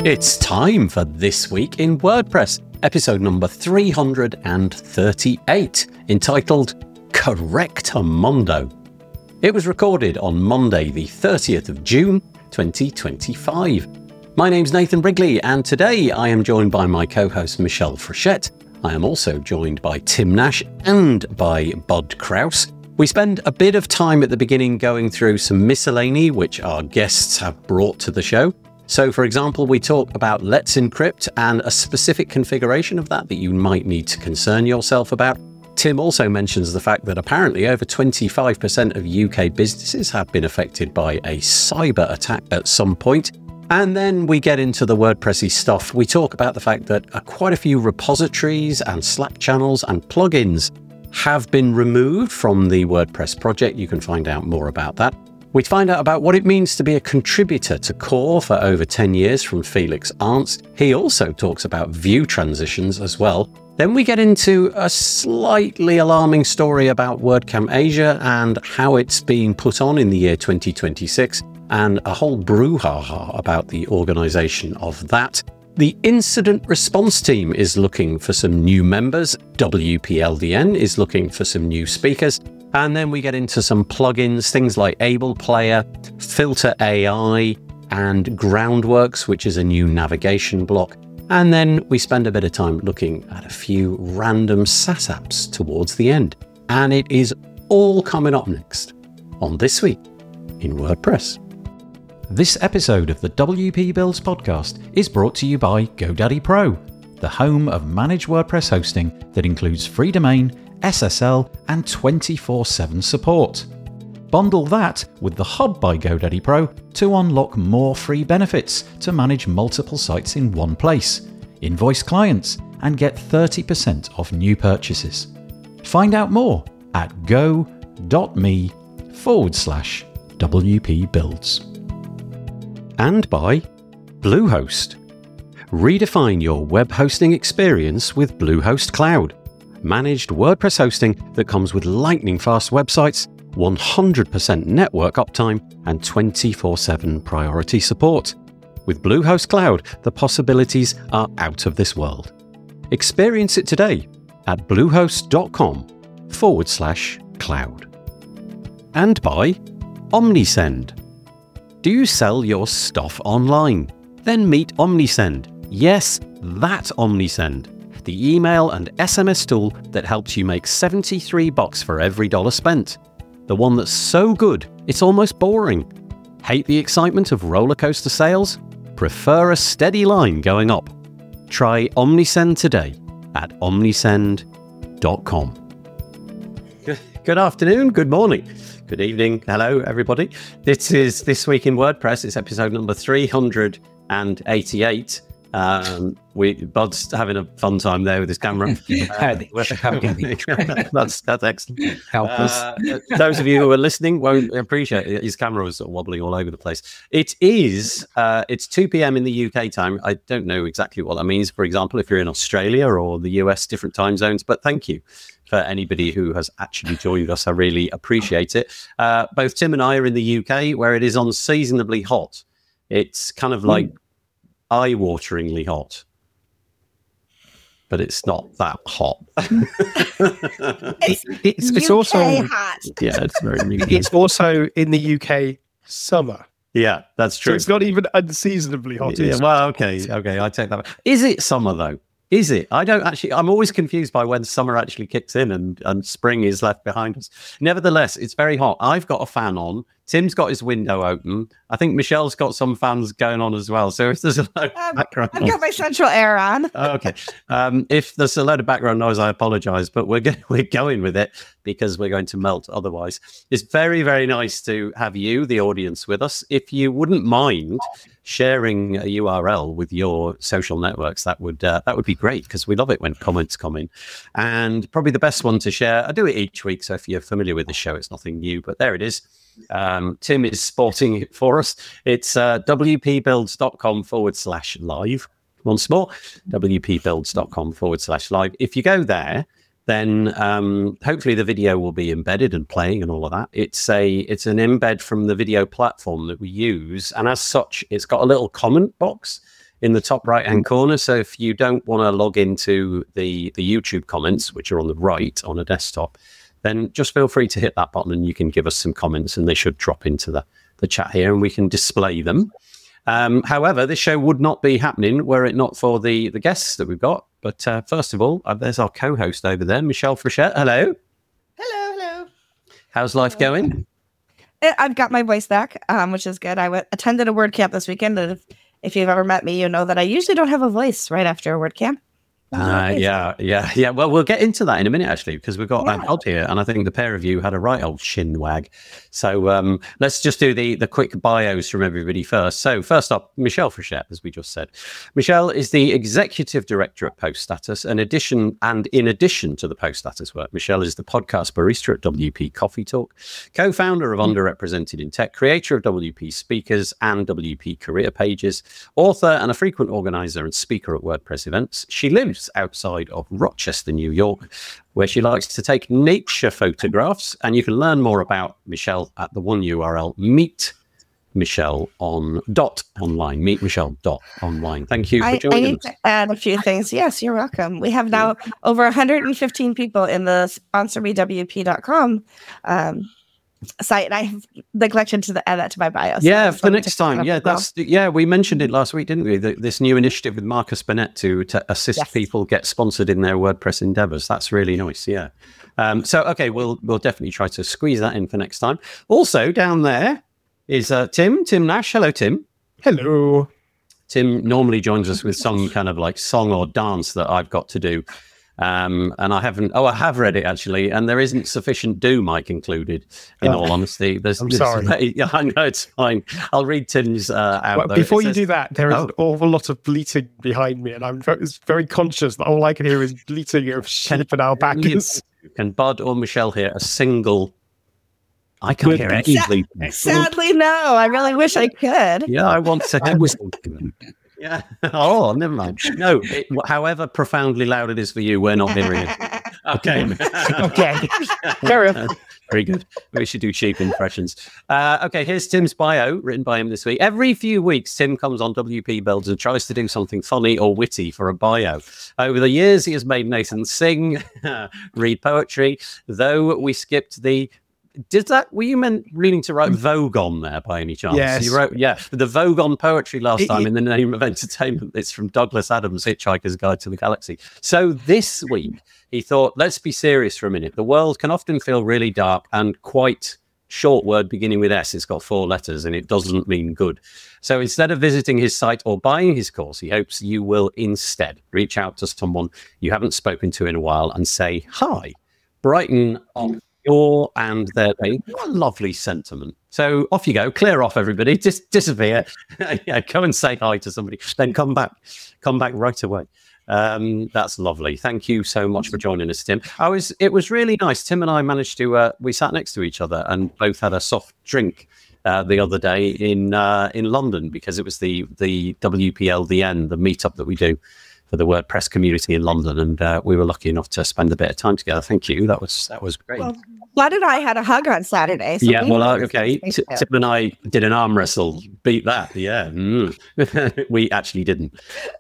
It's time for This Week in WordPress, episode number 338, entitled Correctamundo. It was recorded on Monday, the 30th of June, 2025. My name's Nathan Wrigley, and today I am joined by my co-host Michelle Frechette. I am also joined by Tim Nash and by Bud Kraus. We spend a bit of time at the beginning going through some miscellany which our guests have brought to the show. So, for example, we talk about Let's Encrypt and a specific configuration of that you might need to concern yourself about. Tim also mentions the fact that apparently over 25% of UK businesses have been affected by a cyber attack at some point. And then we get into the WordPressy stuff. We talk about the fact that quite a few repositories and Slack channels and plugins have been removed from the WordPress project. You can find out more about that. We find out about what it means to be a contributor to Core for over 10 years from Felix Arnst. He also talks about view transitions as well. Then we get into a slightly alarming story about WordCamp Asia and how it's being put on in the year 2026, and a whole brouhaha about the organisation of that. The incident response team is looking for some new members. WPLDN is looking for some new speakers. And then we get into some plugins, things like Able Player, Filter AI, and Groundworks, which is a new navigation block. And then we spend a bit of time looking at a few random SaaS apps towards the end. And it is all coming up next on This Week in WordPress. This episode of the WP Builds podcast is brought to you by GoDaddy Pro, the home of managed WordPress hosting that includes free domain, SSL, and 24/7 support. Bundle that with the Hub by GoDaddy Pro to unlock more free benefits to manage multiple sites in one place, invoice clients, and get 30% off new purchases. Find out more at go.me/WP Builds. And by Bluehost. Redefine your web hosting experience with Bluehost Cloud. Managed WordPress hosting that comes with lightning-fast websites, 100% network uptime, and 24/7 priority support. With Bluehost Cloud, the possibilities are out of this world. Experience it today at bluehost.com/cloud. And by Omnisend. Do you sell your stuff online? Then meet Omnisend. Yes, that Omnisend. The email and SMS tool that helps you make $73 for every dollar spent. The one that's so good, it's almost boring. Hate the excitement of roller coaster sales? Prefer a steady line going up? Try Omnisend today at omnisend.com. Good afternoon, good morning, good evening. Hello, everybody. This is This Week in WordPress. It's episode number 388. Bud's having a fun time there with his camera. That's excellent. Help us. Those of you who are listening won't appreciate it. His camera was sort of wobbling all over the place. It's 2 p.m. in the UK time. I don't know exactly what that means, for example, if you're in Australia or the US, different time zones, but thank you for anybody who has actually joined us. I really appreciate it. Both Tim and I are in the UK, where it is unseasonably hot. It's kind of like eye-wateringly hot, but it's not that hot. It's also hot. Yeah, it's very. It's also in the UK summer. Yeah, that's true. So it's not even unseasonably hot. Yeah, well, okay, I take that back. Is it summer though? Is it? I'm always confused by when summer actually kicks in and spring is left behind us. Nevertheless, it's very hot. I've got a fan on. Tim's got his window open. I think Michelle's got some fans going on as well. So if there's a load of background I've got my central air on. Okay. If there's a load of background noise, I apologize, but we're going with it because we're going to melt otherwise. It's very, very nice to have you, the audience, with us. If you wouldn't mind sharing a URL with your social networks, that would be great, because we love it when comments come in. And probably the best one to share, I do it each week, so if you're familiar with the show, it's nothing new, but there it is. Tim is sporting it for us. It's wpbuilds.com/live. Once more, wpbuilds.com/live. If you go there, then hopefully the video will be embedded and playing and all of that. It's an embed from the video platform that we use, and as such, it's got a little comment box in the top right-hand corner. So if you don't want to log into the YouTube comments, which are on the right on a desktop, then just feel free to hit that button and you can give us some comments, and they should drop into the chat here and we can display them. However, this show would not be happening were it not for the guests that we've got. But first of all, there's our co-host over there, Michelle Frechette. Hello. Hello. How's life going? I've got my voice back, which is good. I attended a word camp this weekend. And if you've ever met me, you know that I usually don't have a voice right after a word camp. Yeah. Well, we'll get into that in a minute, actually, because we've got Odd here, and I think the pair of you had a right old shin wag. So let's just do the quick bios from everybody first. So first up, Michelle Frechette, as we just said. Michelle is the executive director at Post Status, and in addition to the Post Status work, Michelle is the podcast barista at WP Coffee Talk, co-founder of Underrepresented in Tech, creator of WP Speakers and WP Career Pages, author and a frequent organizer and speaker at WordPress events. She lives outside of Rochester, New York, where she likes to take nature photographs. And you can learn more about Michelle at the one URL, meetmichelle.online, meetmichelle.online. Thank you for joining us. I need to add a few things. Yes, you're welcome. We have now over 115 people in the sponsormewp.com site, and I have neglected to add that to my bio. Yeah, for next time. Yeah, we mentioned it last week, didn't we? This new initiative with Marcus Burnett to assist people get sponsored in their WordPress endeavors. That's really nice. Yeah. So okay, we'll definitely try to squeeze that in for next time. Also down there is Tim Nash. Hello, Tim. Hello. Tim normally joins us with some kind of like song or dance that I've got to do. And I have read it actually, and there isn't sufficient do Mike included, in all honesty. I'm sorry. Yeah, I know, it's fine. I'll read Tim's out. Well, before you do that, there is an awful lot of bleating behind me, and I'm very conscious that all I can hear is bleating of sheep and alpacas. Can Bud or Michelle hear a single? I can't hear any bleating. Sadly, no. I really wish I could. Yeah, I want to. Yeah. Oh, never mind. No, however profoundly loud it is for you, we're not hearing it. Okay. Okay. Carry on. Very good. We should do cheap impressions. Okay, here's Tim's bio, written by him this week. Every few weeks, Tim comes on WP Builds and tries to do something funny or witty for a bio. Over the years, he has made Nathan sing, read poetry, though we skipped the... Were you meaning to write Vogue on there by any chance? Yes. You wrote, the Vogue on poetry last time in the name of entertainment. It's from Douglas Adams' Hitchhiker's Guide to the Galaxy. So this week, he thought, let's be serious for a minute. The world can often feel really dark and quite short word beginning with S. It's got 4 letters and it doesn't mean good. So instead of visiting his site or buying his course, he hopes you will instead reach out to someone you haven't spoken to in a while and say, hi, brighten on your and their day. What a lovely sentiment. So off you go, clear off everybody, just disappear. Go and say hi to somebody, then come back right away. That's lovely. Thank you so much for joining us, Tim. It was really nice. Tim and I managed to, we sat next to each other and both had a soft drink the other day in London, because it was the WPLDN, the meetup that we do for the WordPress community in London, and we were lucky enough to spend a bit of time together. Thank you. That was great. Well, Vlad and I had a hug on Saturday. So okay. Tim and I did an arm wrestle. Beat that. Yeah. We actually didn't.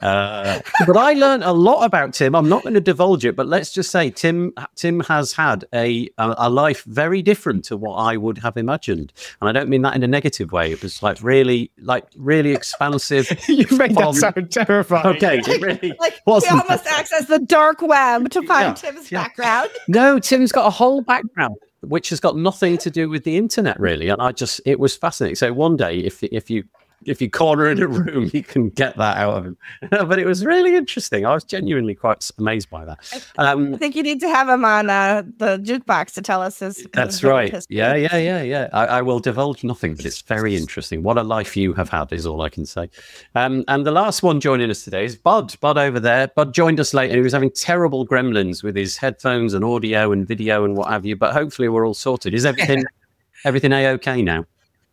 But I learned a lot about Tim. I'm not going to divulge it, but let's just say Tim has had a life very different to what I would have imagined. And I don't mean that in a negative way. It was really expansive. You made that sound terrifying. Okay. It really we almost accessed the dark web to find Tim's background. No, Tim's got a whole background which has got nothing to do with the internet, really. And it was fascinating. So one day, if you corner in a room, you can get that out of him. But it was really interesting. I was genuinely quite amazed by that. I think you need to have him on the jukebox to tell us his. That's right. History. Yeah. I will divulge nothing, but it's very interesting. What a life you have had is all I can say. And the last one joining us today is Bud. Bud over there. Bud joined us later. He was having terrible gremlins with his headphones and audio and video and what have you. But hopefully we're all sorted. Is everything A-okay now?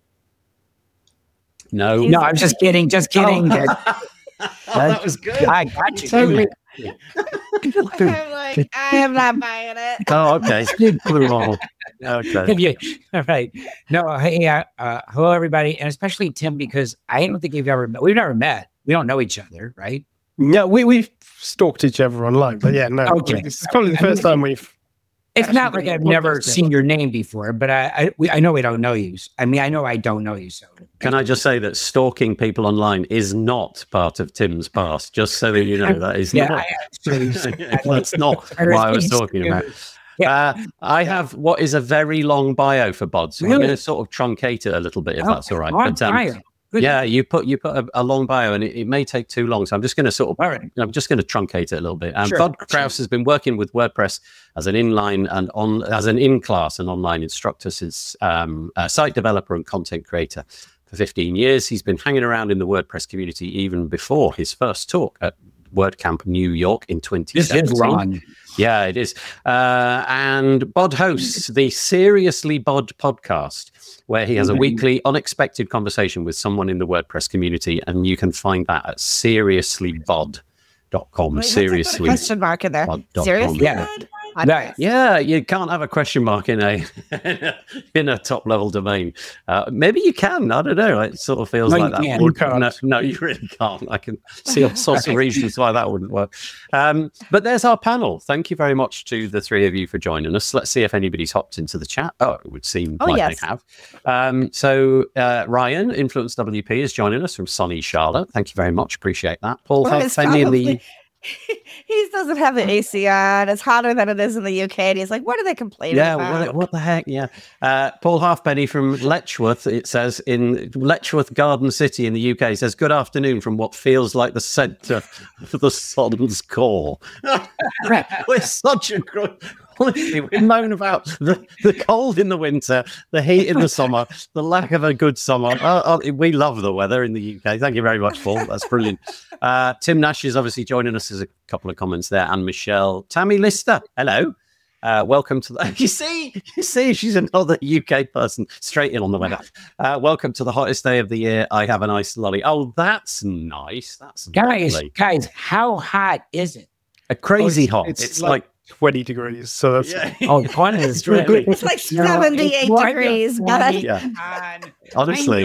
No, I'm just kidding. That was good. I got you. Totally. I am not buying it. Oh, okay. Okay. All right. No, hey, hello everybody, and especially Tim, because I don't think we've never met. We don't know each other, right? No, we've stalked each other online, but yeah, no. Okay. This is probably the first time we've. It's not like I've never seen your name before, but I know we don't know you. I mean, I know I don't know you. So Can I just say that stalking people online is not part of Tim's past? Just so that you know, that is not. That's not what I was talking about. Yeah. I have what is a very long bio for Bod, so I'm going to sort of truncate it a little bit if that's all right. But, yeah, you put a long bio, and it may take too long, so I'm just going to sort of I'm just going to truncate it a little bit. Bod Krause has been working with WordPress as an inline and as an in-class and online instructor since site developer and content creator for 15 years. He's been hanging around in the WordPress community even before his first talk at WordCamp New York in 2017. Yeah, it is. And Bod hosts the Seriously Bod podcast, where he has a weekly unexpected conversation with someone in the WordPress community, and you can find that at seriouslybod.com. Wait, Seriously, question mark in there. Seriously, yeah, you can't have a question mark in a top level domain. Maybe you can. I don't know. It sort of feels like that. No, you really can't. I can see all sorts of reasons why that wouldn't work. But there's our panel. Thank you very much to the three of you for joining us. Let's see if anybody's hopped into the chat. Oh, it would seem they have. So Ryan, Influence WP, is joining us from sunny Charlotte. Thank you very much. Appreciate that. Paul Halfpenny. He doesn't have the AC on. It's hotter than it is in the UK. And he's like, what are they complaining about? Yeah, what the heck? Yeah. Paul Halfpenny from Letchworth, it says, in Letchworth Garden City in the UK, says, good afternoon from what feels like the centre of the sun's core. We're such a good... Honestly, we moan about the cold in the winter, the heat in the summer, the lack of a good summer. We love the weather in the UK. Thank you very much, Paul. That's brilliant. Tim Nash is obviously joining us. There's a couple of comments there. And Michelle. Tammy Lister, hello. Welcome to the... You see, she's another UK person straight in on the weather. Welcome to the hottest day of the year. I have an ice lolly. Oh, that's nice. That's lovely. Guys, how hot is it? A crazy hot. It's like 20 degrees. So that's it's really, it's like 78 degrees. Honestly,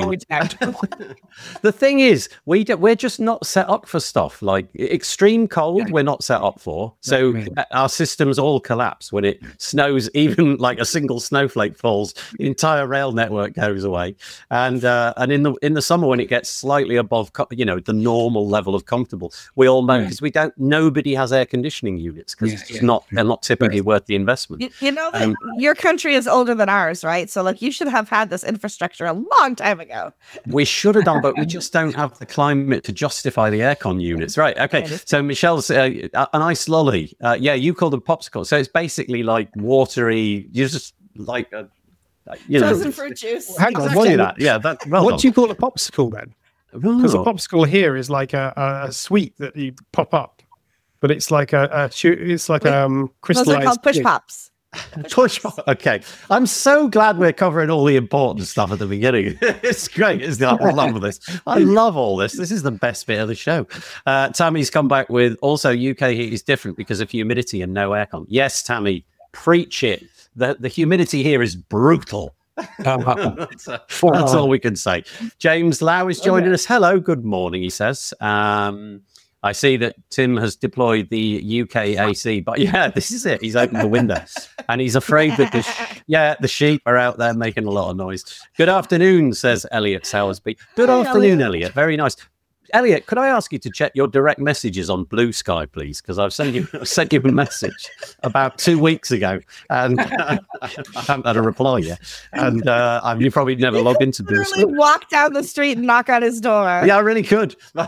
the thing is, we're just not set up for stuff like extreme cold. We're not set up for. So our systems all collapse when it snows. Even like a single snowflake falls, the entire rail network goes away. And in the summer when it gets slightly above, the normal level of comfortable, we all know because nobody has air conditioning units because it's just they're not typically worth the investment. You know that your country is older than ours, right? So like you should have had this infrastructure a long time ago. We should have done, but we just don't have the climate to justify the aircon units. Right. Okay. So Michelle's an ice lolly. You call them popsicles. So it's basically like watery, you just like frozen fruit juice. Hang on, exactly that. Yeah. What do you call a popsicle then? Because a popsicle here is like a sweet that you pop up. But it's like crystallized. Those are called push pops. Okay. I'm so glad we're covering all the important stuff at the beginning. It's great, isn't it? I love this. I love all this. This is the best bit of the show. Tammy's come back with also UK heat is different because of humidity and no aircon. Yes, Tammy, preach it. The humidity here is brutal. That's all we can say. James Lau is joining us. Hello, good morning, he says. I see that Tim has deployed the UK AC, but this is it. He's opened the window and he's afraid that the sheep are out there making a lot of noise. Good afternoon, says Elliot Sowersby. Good afternoon, Elliot. Very nice. Elliot, could I ask you to check your direct messages on Blue Sky, please? Because I've sent you a message about 2 weeks ago, and I haven't had a reply yet. And you probably never logged into Blue Sky. Walk down the street and knock on his door. Yeah, I really could. For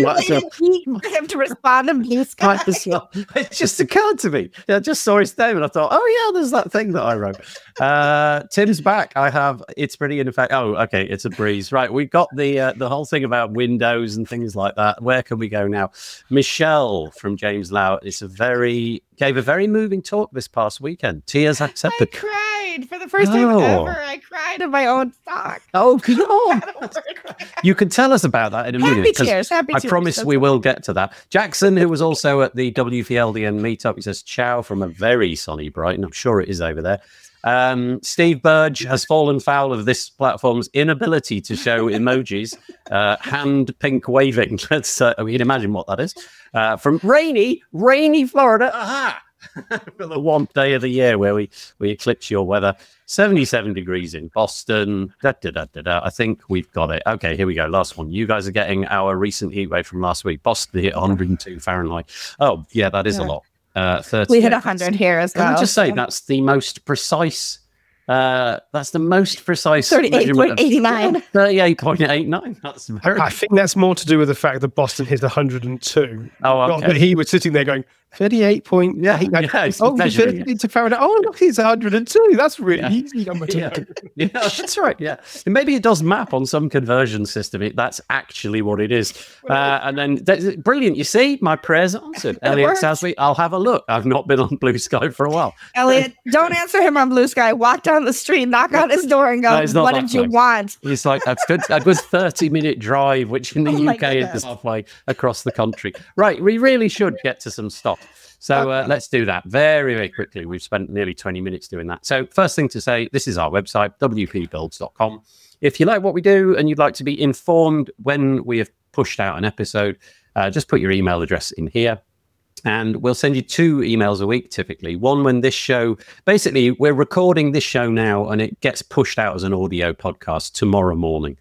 him to respond in Blue Sky. It just occurred to me. I just saw his name, and I thought, there's that thing that I wrote. Tim's back. It's pretty in effect. Oh, okay, it's a breeze. Right, we got the whole thing about Windows and things like that. Where can we go now? Michelle from James Lau gave a very moving talk this past weekend. Tears accepted. I cried for the first time ever. I cried in my own stock. Oh, come on. You can tell us about that in a minute. Happy tears. I promise we will get to that. Jackson, who was also at the WFLDN meetup, he says, ciao from a very sunny Brighton. I'm sure it is over there. Steve Burge has fallen foul of this platform's inability to show emojis, hand pink waving. Let's we can imagine what that is. From rainy Florida. Aha! For the one day of the year where we eclipse your weather. 77 degrees in Boston. I think we've got it. Okay, here we go. Last one. You guys are getting our recent heat wave from last week. Boston hit 102 Fahrenheit. Oh, yeah, that is a lot. 30. We hit 100 here as well. Can I just say that's the most precise? That's the most precise 38.89. 38.89. I think that's more to do with the fact that Boston hit 102. Oh, okay. Not that he was sitting there going 38.89. Yeah, Into Fahrenheit. Oh, look, it's 102. That's really easy number to know. Yeah, that's right. Yeah, and maybe it does map on some conversion system. That's actually what it is. And then brilliant. You see, my prayers are answered. Elliot Sasby, I'll have a look. I've not been on Blue Sky for a while. Elliot, don't answer him on Blue Sky. Walk down the street, knock on his door, and go, "What did you want?" He's like, "That's good. A good 30-minute drive, which in the UK is halfway across the country." Right, we really should get to some stuff. So let's do that very, very quickly. We've spent nearly 20 minutes doing that. So first thing to say, this is our website, wpbuilds.com. If you like what we do and you'd like to be informed when we have pushed out an episode, just put your email address in here. And we'll send you 2 emails a week, typically. One when this show, basically, we're recording this show now and it gets pushed out as an audio podcast tomorrow morning.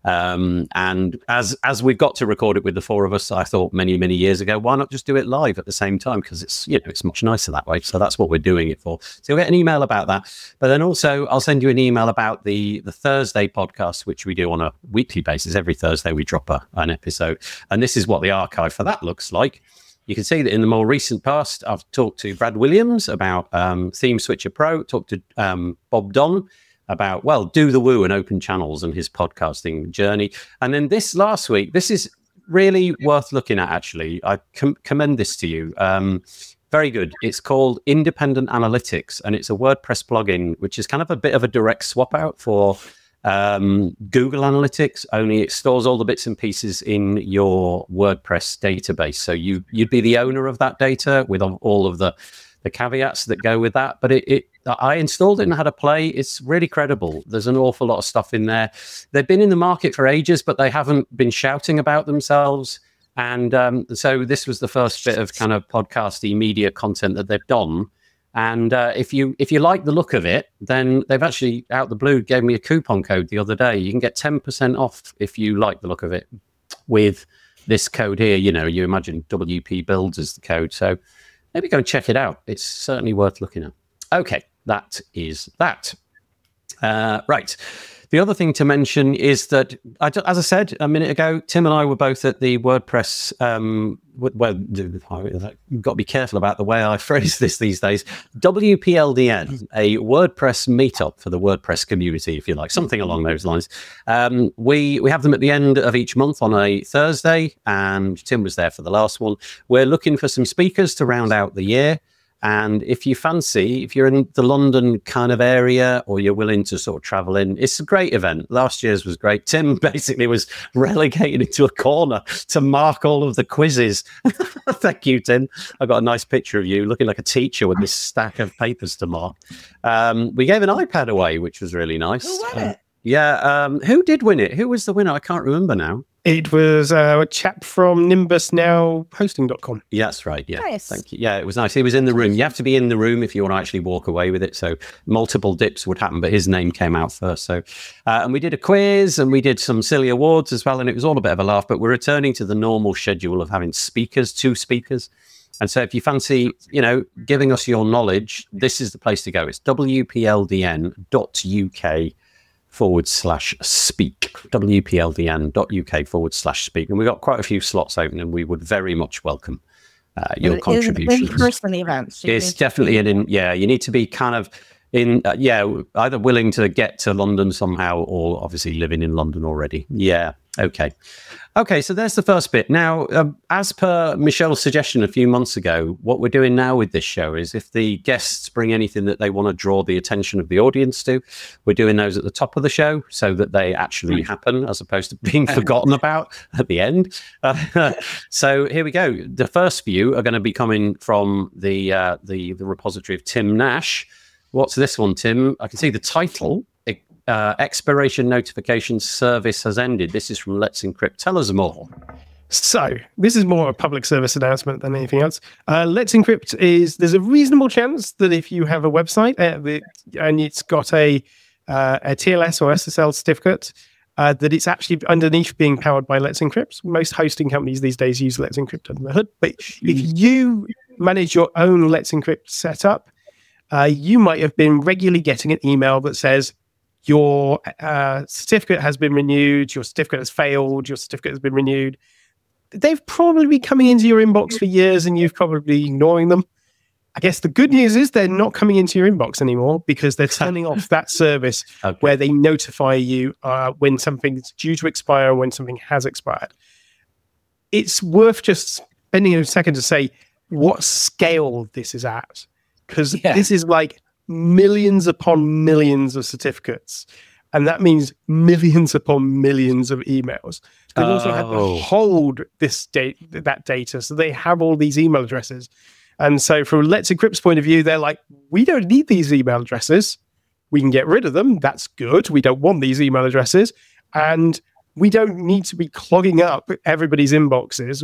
And as we've got to record it with the 4 of us, I thought many years ago, why not just do it live at the same time? Because it's much nicer that way. So that's what we're doing it for. So you'll get an email about that. But then also I'll send you an email about the Thursday podcast, which we do on a weekly basis. Every Thursday we drop an episode. And this is what the archive for that looks like. You can see that in the more recent past, I've talked to Brad Williams about Theme Switcher Pro, talked to Bob Don about, Do the Woo and Open Channels and his podcasting journey. And then this last week, this is really worth looking at, actually. I commend this to you. Very good. It's called Independent Analytics, and it's a WordPress plugin, which is kind of a bit of a direct swap out for Google Analytics, only it stores all the bits and pieces in your WordPress database. So you'd be the owner of that data with all of the caveats that go with that. But I installed it and had a play. It's really credible. There's an awful lot of stuff in there. They've been in the market for ages, but they haven't been shouting about themselves. And so this was the first bit of kind of podcasty media content that they've done. And if you like the look of it, then they've actually, out the blue, gave me a coupon code the other day. You can get 10% off if you like the look of it with this code here. You imagine WP Builds as the code. So maybe go and check it out. It's certainly worth looking at. Okay, that is that. Right. The other thing to mention is that, as I said a minute ago, Tim and I were both at the WordPress. You've got to be careful about the way I phrase this these days. WPLDN, a WordPress meetup for the WordPress community, if you like, something along those lines. We have them at the end of each month on a Thursday, and Tim was there for the last one. We're looking for some speakers to round out the year. And if you're in the London kind of area, or you're willing to sort of travel in, it's a great event. Last year's was great. Tim basically was relegated into a corner to mark all of the quizzes. Thank you, Tim. I got a nice picture of you looking like a teacher with this stack of papers to mark. We gave an iPad away, which was really nice. Who won it? Yeah. Who did win it? Who was the winner? I can't remember now. It was a chap from Nimbus, now hosting.com. Yeah, that's right. Yeah. Nice. Thank you. Yeah, it was nice. He was in the room. You have to be in the room if you want to actually walk away with it. So multiple dips would happen, but his name came out first. So, and we did a quiz and we did some silly awards as well. And it was all a bit of a laugh, but we're returning to the normal schedule of having 2 speakers. And so if you fancy, giving us your knowledge, this is the place to go. It's wpldn.uk/speak, wpldn.uk/speak. And we've got quite a few slots open, and we would very much welcome your contributions. In-person events. It's definitely you need to be kind of either willing to get to London somehow, or obviously living in London already. Yeah. Okay, so there's the first bit. Now, as per Michelle's suggestion a few months ago, what we're doing now with this show is if the guests bring anything that they want to draw the attention of the audience to, we're doing those at the top of the show so that they actually happen, as opposed to being forgotten about at the end. So here we go. The first few are going to be coming from the repository of Tim Nash, What's this one, Tim? I can see the title. Expiration notification service has ended. This is from Let's Encrypt. Tell us more. So this is more a public service announcement than anything else. Let's Encrypt there's a reasonable chance that if you have a website and it's got a TLS or SSL certificate, that it's actually underneath being powered by Let's Encrypt. Most hosting companies these days use Let's Encrypt under the hood. But if you manage your own Let's Encrypt setup, you might have been regularly getting an email that says, your certificate has been renewed, your certificate has failed, your certificate has been renewed. They've probably been coming into your inbox for years and you've probably ignoring them. I guess the good news is they're not coming into your inbox anymore because they're turning off that service where they notify you when something's due to expire or when something has expired. It's worth just spending a second to say what scale this is at, because this is like millions upon millions of certificates, and that means millions upon millions of emails. They also have to hold that data, so they have all these email addresses. And so from Let's Encrypt's point of view, they're like, we don't need these email addresses. We can get rid of them. That's good. We don't want these email addresses, and we don't need to be clogging up everybody's inboxes.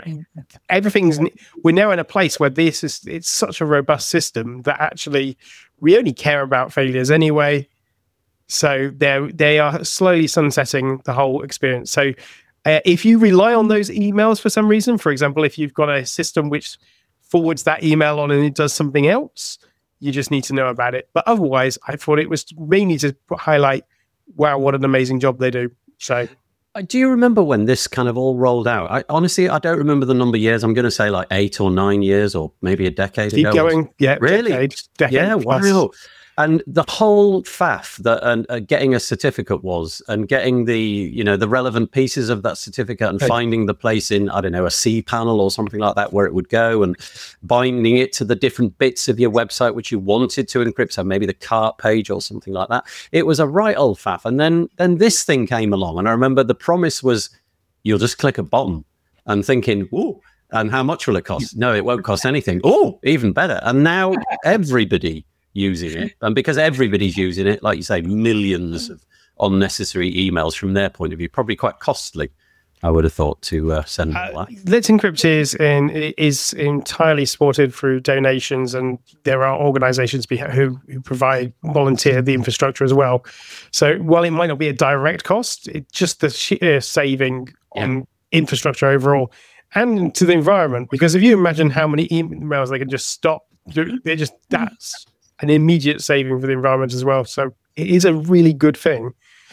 We're now in a place where it's such a robust system that actually we only care about failures anyway. So they are slowly sunsetting the whole experience. So if you rely on those emails for some reason, for example, if you've got a system which forwards that email on and it does something else, you just need to know about it. But otherwise, I thought it was mainly to highlight, wow, what an amazing job they do. So do you remember when this kind of all rolled out? Honestly, I don't remember the number of years. I'm going to say like 8 or 9 years or maybe a decade ago. Keep going. Yeah. Really? Decade yeah. plus. Wow. And the whole faff that getting a certificate was, and getting the relevant pieces of that certificate and finding the place in, I don't know, a cPanel or something like that where it would go, and binding it to the different bits of your website which you wanted to encrypt, so maybe the cart page or something like that. It was a right old faff. And then this thing came along, and I remember the promise was you'll just click a button, and thinking, ooh, and how much will it cost? No, it won't cost anything. Oh, even better. And now everybody using it, and because everybody's using it, like you say, millions of unnecessary emails from their point of view, probably quite costly, I would have thought, to send all that. Let's Encrypt is entirely supported through donations, and there are organizations who provide volunteer the infrastructure as well. So while it might not be a direct cost, it's just the sheer saving on infrastructure overall and to the environment, because if you imagine how many emails they can just stop, that's an immediate saving for the environment as well. So it is a really good thing,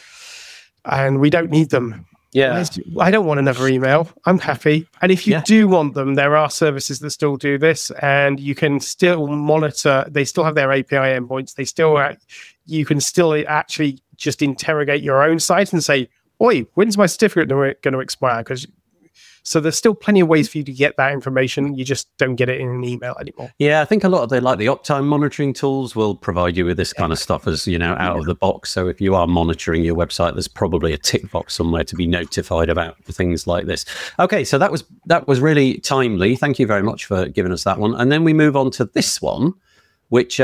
and we don't need them. Yeah, I don't want another email. I'm happy. And if you do want them, there are services that still do this, and you can still monitor. They still have their API endpoints. You can still actually just interrogate your own site and say, "Oi, when's my certificate going to expire?" So there's still plenty of ways for you to get that information. You just don't get it in an email anymore. Yeah, I think a lot of the uptime monitoring tools will provide you with this kind of stuff as, out of the box. So if you are monitoring your website, there's probably a tick box somewhere to be notified about things like this. Okay, so that was really timely. Thank you very much for giving us that one. And then we move on to this one, which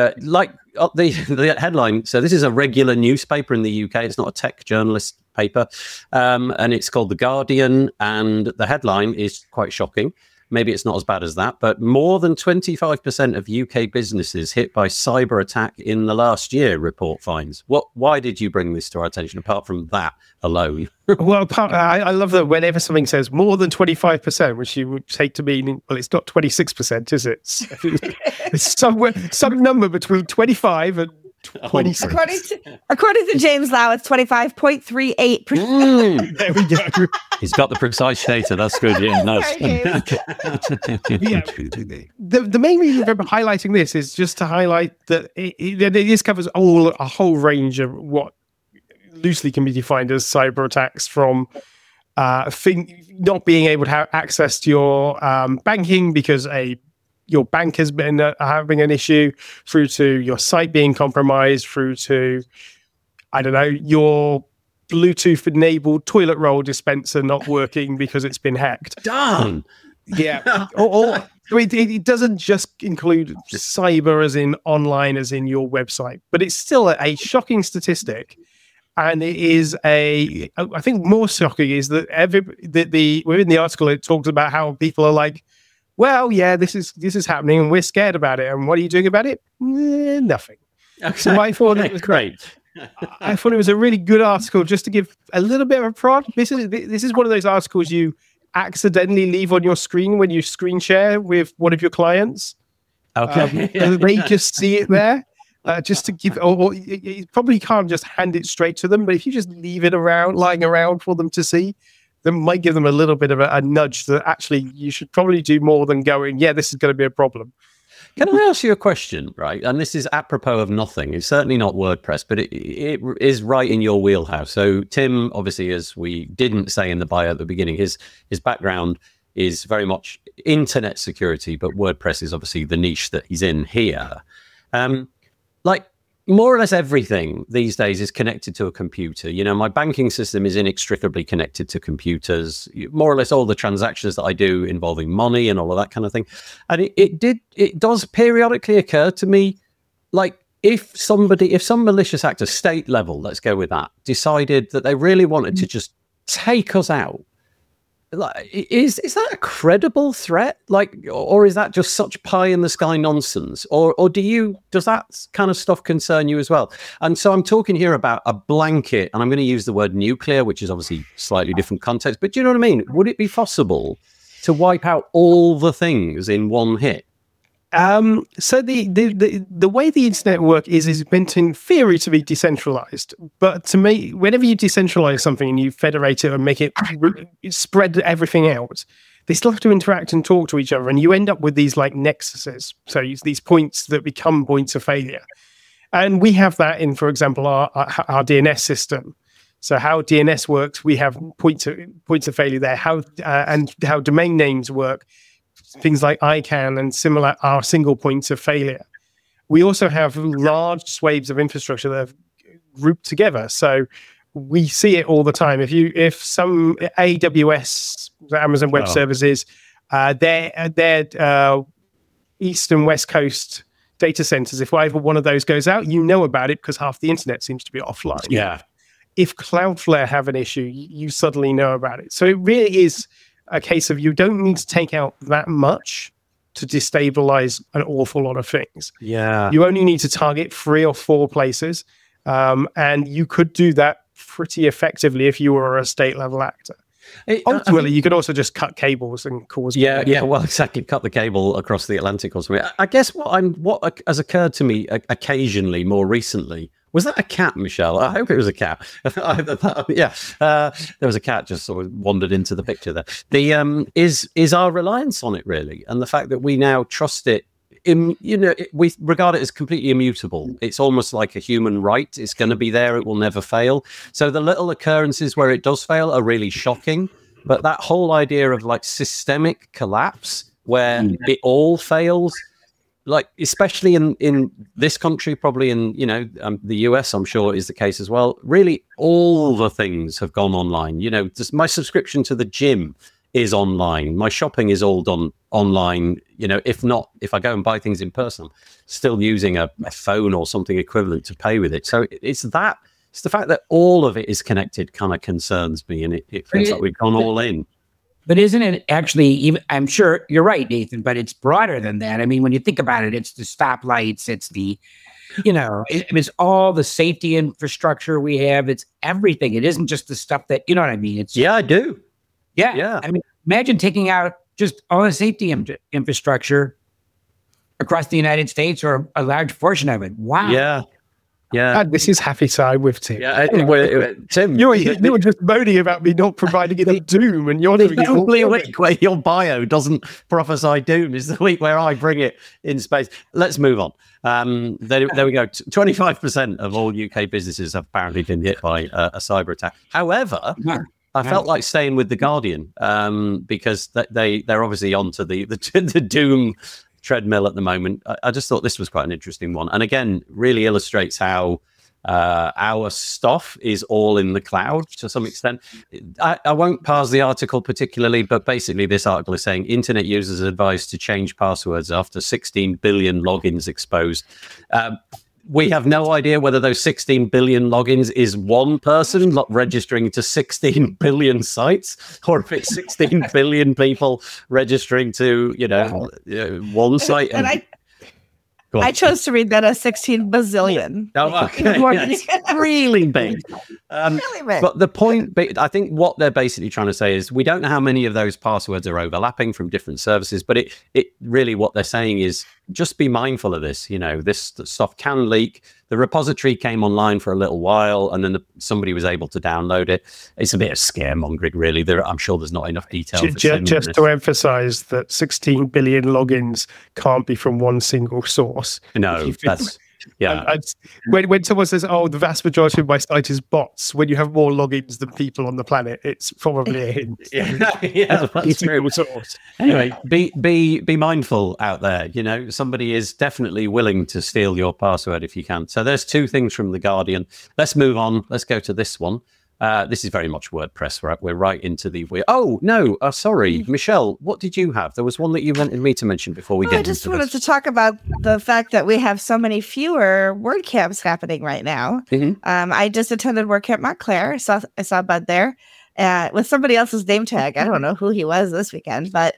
the headline. So this is a regular newspaper in the UK. It's not a tech journalist paper, and it's called The Guardian, and the headline is quite shocking. Maybe it's not as bad as that, but more than 25% of UK businesses hit by cyber attack in the last year, report finds. Why did you bring this to our attention, apart from that alone? Well, I love that whenever something says more than 25%, which you would take to mean, well, it's not 26%, is it? It's some number between 25 and 26. According to James Lau, it's 25.38%. There we go. He's got the precise data. That's good. Yeah, nice. The main reason for highlighting this is just to highlight that this covers a whole range of what loosely can be defined as cyber attacks, from not being able to have access to your banking because your bank has been having an issue, through to your site being compromised, through to, I don't know, your Bluetooth-enabled toilet roll dispenser not working because it's been hacked. Darn. Yeah. or It doesn't just include cyber as in online, as in your website, but it's still a shocking statistic. And it is I think more shocking is that within the article, it talks about how people are like, well, yeah, this is happening and we're scared about it. And what are you doing about it? Nothing. Okay. So I thought it was great. I thought it was a really good article just to give a little bit of a prod. This is one of those articles you accidentally leave on your screen when you screen share with one of your clients. Okay. They just see it there. Just to give, or you probably can't just hand it straight to them, but if you just leave it lying around for them to see, that might give them a little bit of a nudge that actually you should probably do more than going, yeah, this is going to be a problem. Can I ask you a question, right? And this is apropos of nothing. It's certainly not WordPress, but it is right in your wheelhouse. So Tim, obviously, as we didn't say in the bio at the beginning, his background is very much internet security, but WordPress is obviously the niche that he's in here. Like more or less everything these days is connected to a computer. You know, my banking system is inextricably connected to computers. More or less all the transactions that I do involving money and all of that kind of thing. And it does periodically occur to me, like if some malicious actor, state level, let's go with that, decided that they really wanted to just take us out. Like, is that a credible threat? Like, or is that just such pie in the sky nonsense? Or does that kind of stuff concern you as well? And so I'm talking here about a blanket, and I'm going to use the word nuclear, which is obviously slightly different context. But do you know what I mean? Would it be possible to wipe out all the things in one hit? So the way the internet works is meant in theory to be decentralized, but to me, whenever you decentralize something and you federate it and make it spread everything out, they still have to interact and talk to each other, and you end up with these like nexuses. So these points that become points of failure, and we have that in, for example, our DNS system. So how DNS works, we have points of failure there. And how domain names work. Things like ICANN and similar are single points of failure. We also have large swathes of infrastructure that have grouped together. So we see it all the time. If some AWS, Amazon Web Services, their East and West Coast data centers, if either one of those goes out, you know about it because half the internet seems to be offline. Yeah. If Cloudflare have an issue, you suddenly know about it. So it really is a case of you don't need to take out that much to destabilize an awful lot of things. Yeah. You only need to target 3 or 4 places. And you could do that pretty effectively if you were a state level actor. Ultimately, you could also just cut cables and cause. Yeah. Well, exactly. Cut the cable across the Atlantic or something. I guess what has occurred to me occasionally, more recently. Was that a cat, Michelle? I hope it was a cat. Yeah, there was a cat just sort of wandered into the picture there. Is our reliance on it really, and the fact that we now trust it. We regard it as completely immutable. It's almost like a human right. It's going to be there. It will never fail. So the little occurrences where it does fail are really shocking. But that whole idea of like systemic collapse, where it all fails. Like, especially in this country, probably in, the US, I'm sure is the case as well. Really, all the things have gone online. My subscription to the gym is online. My shopping is all done online. If I go and buy things in person, I'm still using a phone or something equivalent to pay with it. So it's the fact that all of it is connected kind of concerns me. And it feels like we've gone all in. But isn't it actually even, I'm sure you're right, Nathan, but it's broader than that. I mean, when you think about it, it's the stoplights, it's the, it's all the safety infrastructure we have. It's everything. It isn't just the stuff that, you know what I mean? Yeah, I do. Yeah. I mean, imagine taking out just all the safety infrastructure across the United States or a large portion of it. Wow. Yeah. And this is happy side with Tim. Yeah, Tim, you were just moaning about me not providing enough doom, and you're doing the only week where your bio doesn't prophesy doom is the week where I bring it in space. Let's move on. There we go. 25% of all UK businesses have apparently been hit by a cyber attack. However, I felt like staying with The Guardian because they're obviously onto the doom treadmill at the moment. I just thought this was quite an interesting one, and again really illustrates how our stuff is all in the cloud to some extent. I won't parse the article particularly, but basically this article is saying internet users are advised to change passwords after 16 billion logins exposed. We have no idea whether those 16 billion logins is one person registering to 16 billion sites, or if it's 16 billion people registering to, one site. And I chose to read that as 16 bazillion. Oh, okay. It's really big. Really big. But the point, I think what they're basically trying to say is we don't know how many of those passwords are overlapping from different services, but it really what they're saying is just be mindful of this. This stuff can leak. The repository came online for a little while, and then somebody was able to download it. It's a bit of scaremongering, really. I'm sure there's not enough detail. Just to emphasize that 16 billion logins can't be from one single source. No, that's... Yeah. When someone says, "Oh, the vast majority of my site is bots," when you have more logins than people on the planet, it's probably a hint. Yeah, that's true. Anyway, be mindful out there. Somebody is definitely willing to steal your password if you can. So there's two things from The Guardian. Let's move on. Let's go to this one. This is very much WordPress. We're right into the... sorry. Michelle, what did you have? There was one that you wanted me to mention before we get into this. I just wanted to talk about the fact that we have so many fewer WordCamps happening right now. Mm-hmm. I just attended WordCamp Montclair. I saw Bud there with somebody else's name tag. I don't know who he was this weekend, but...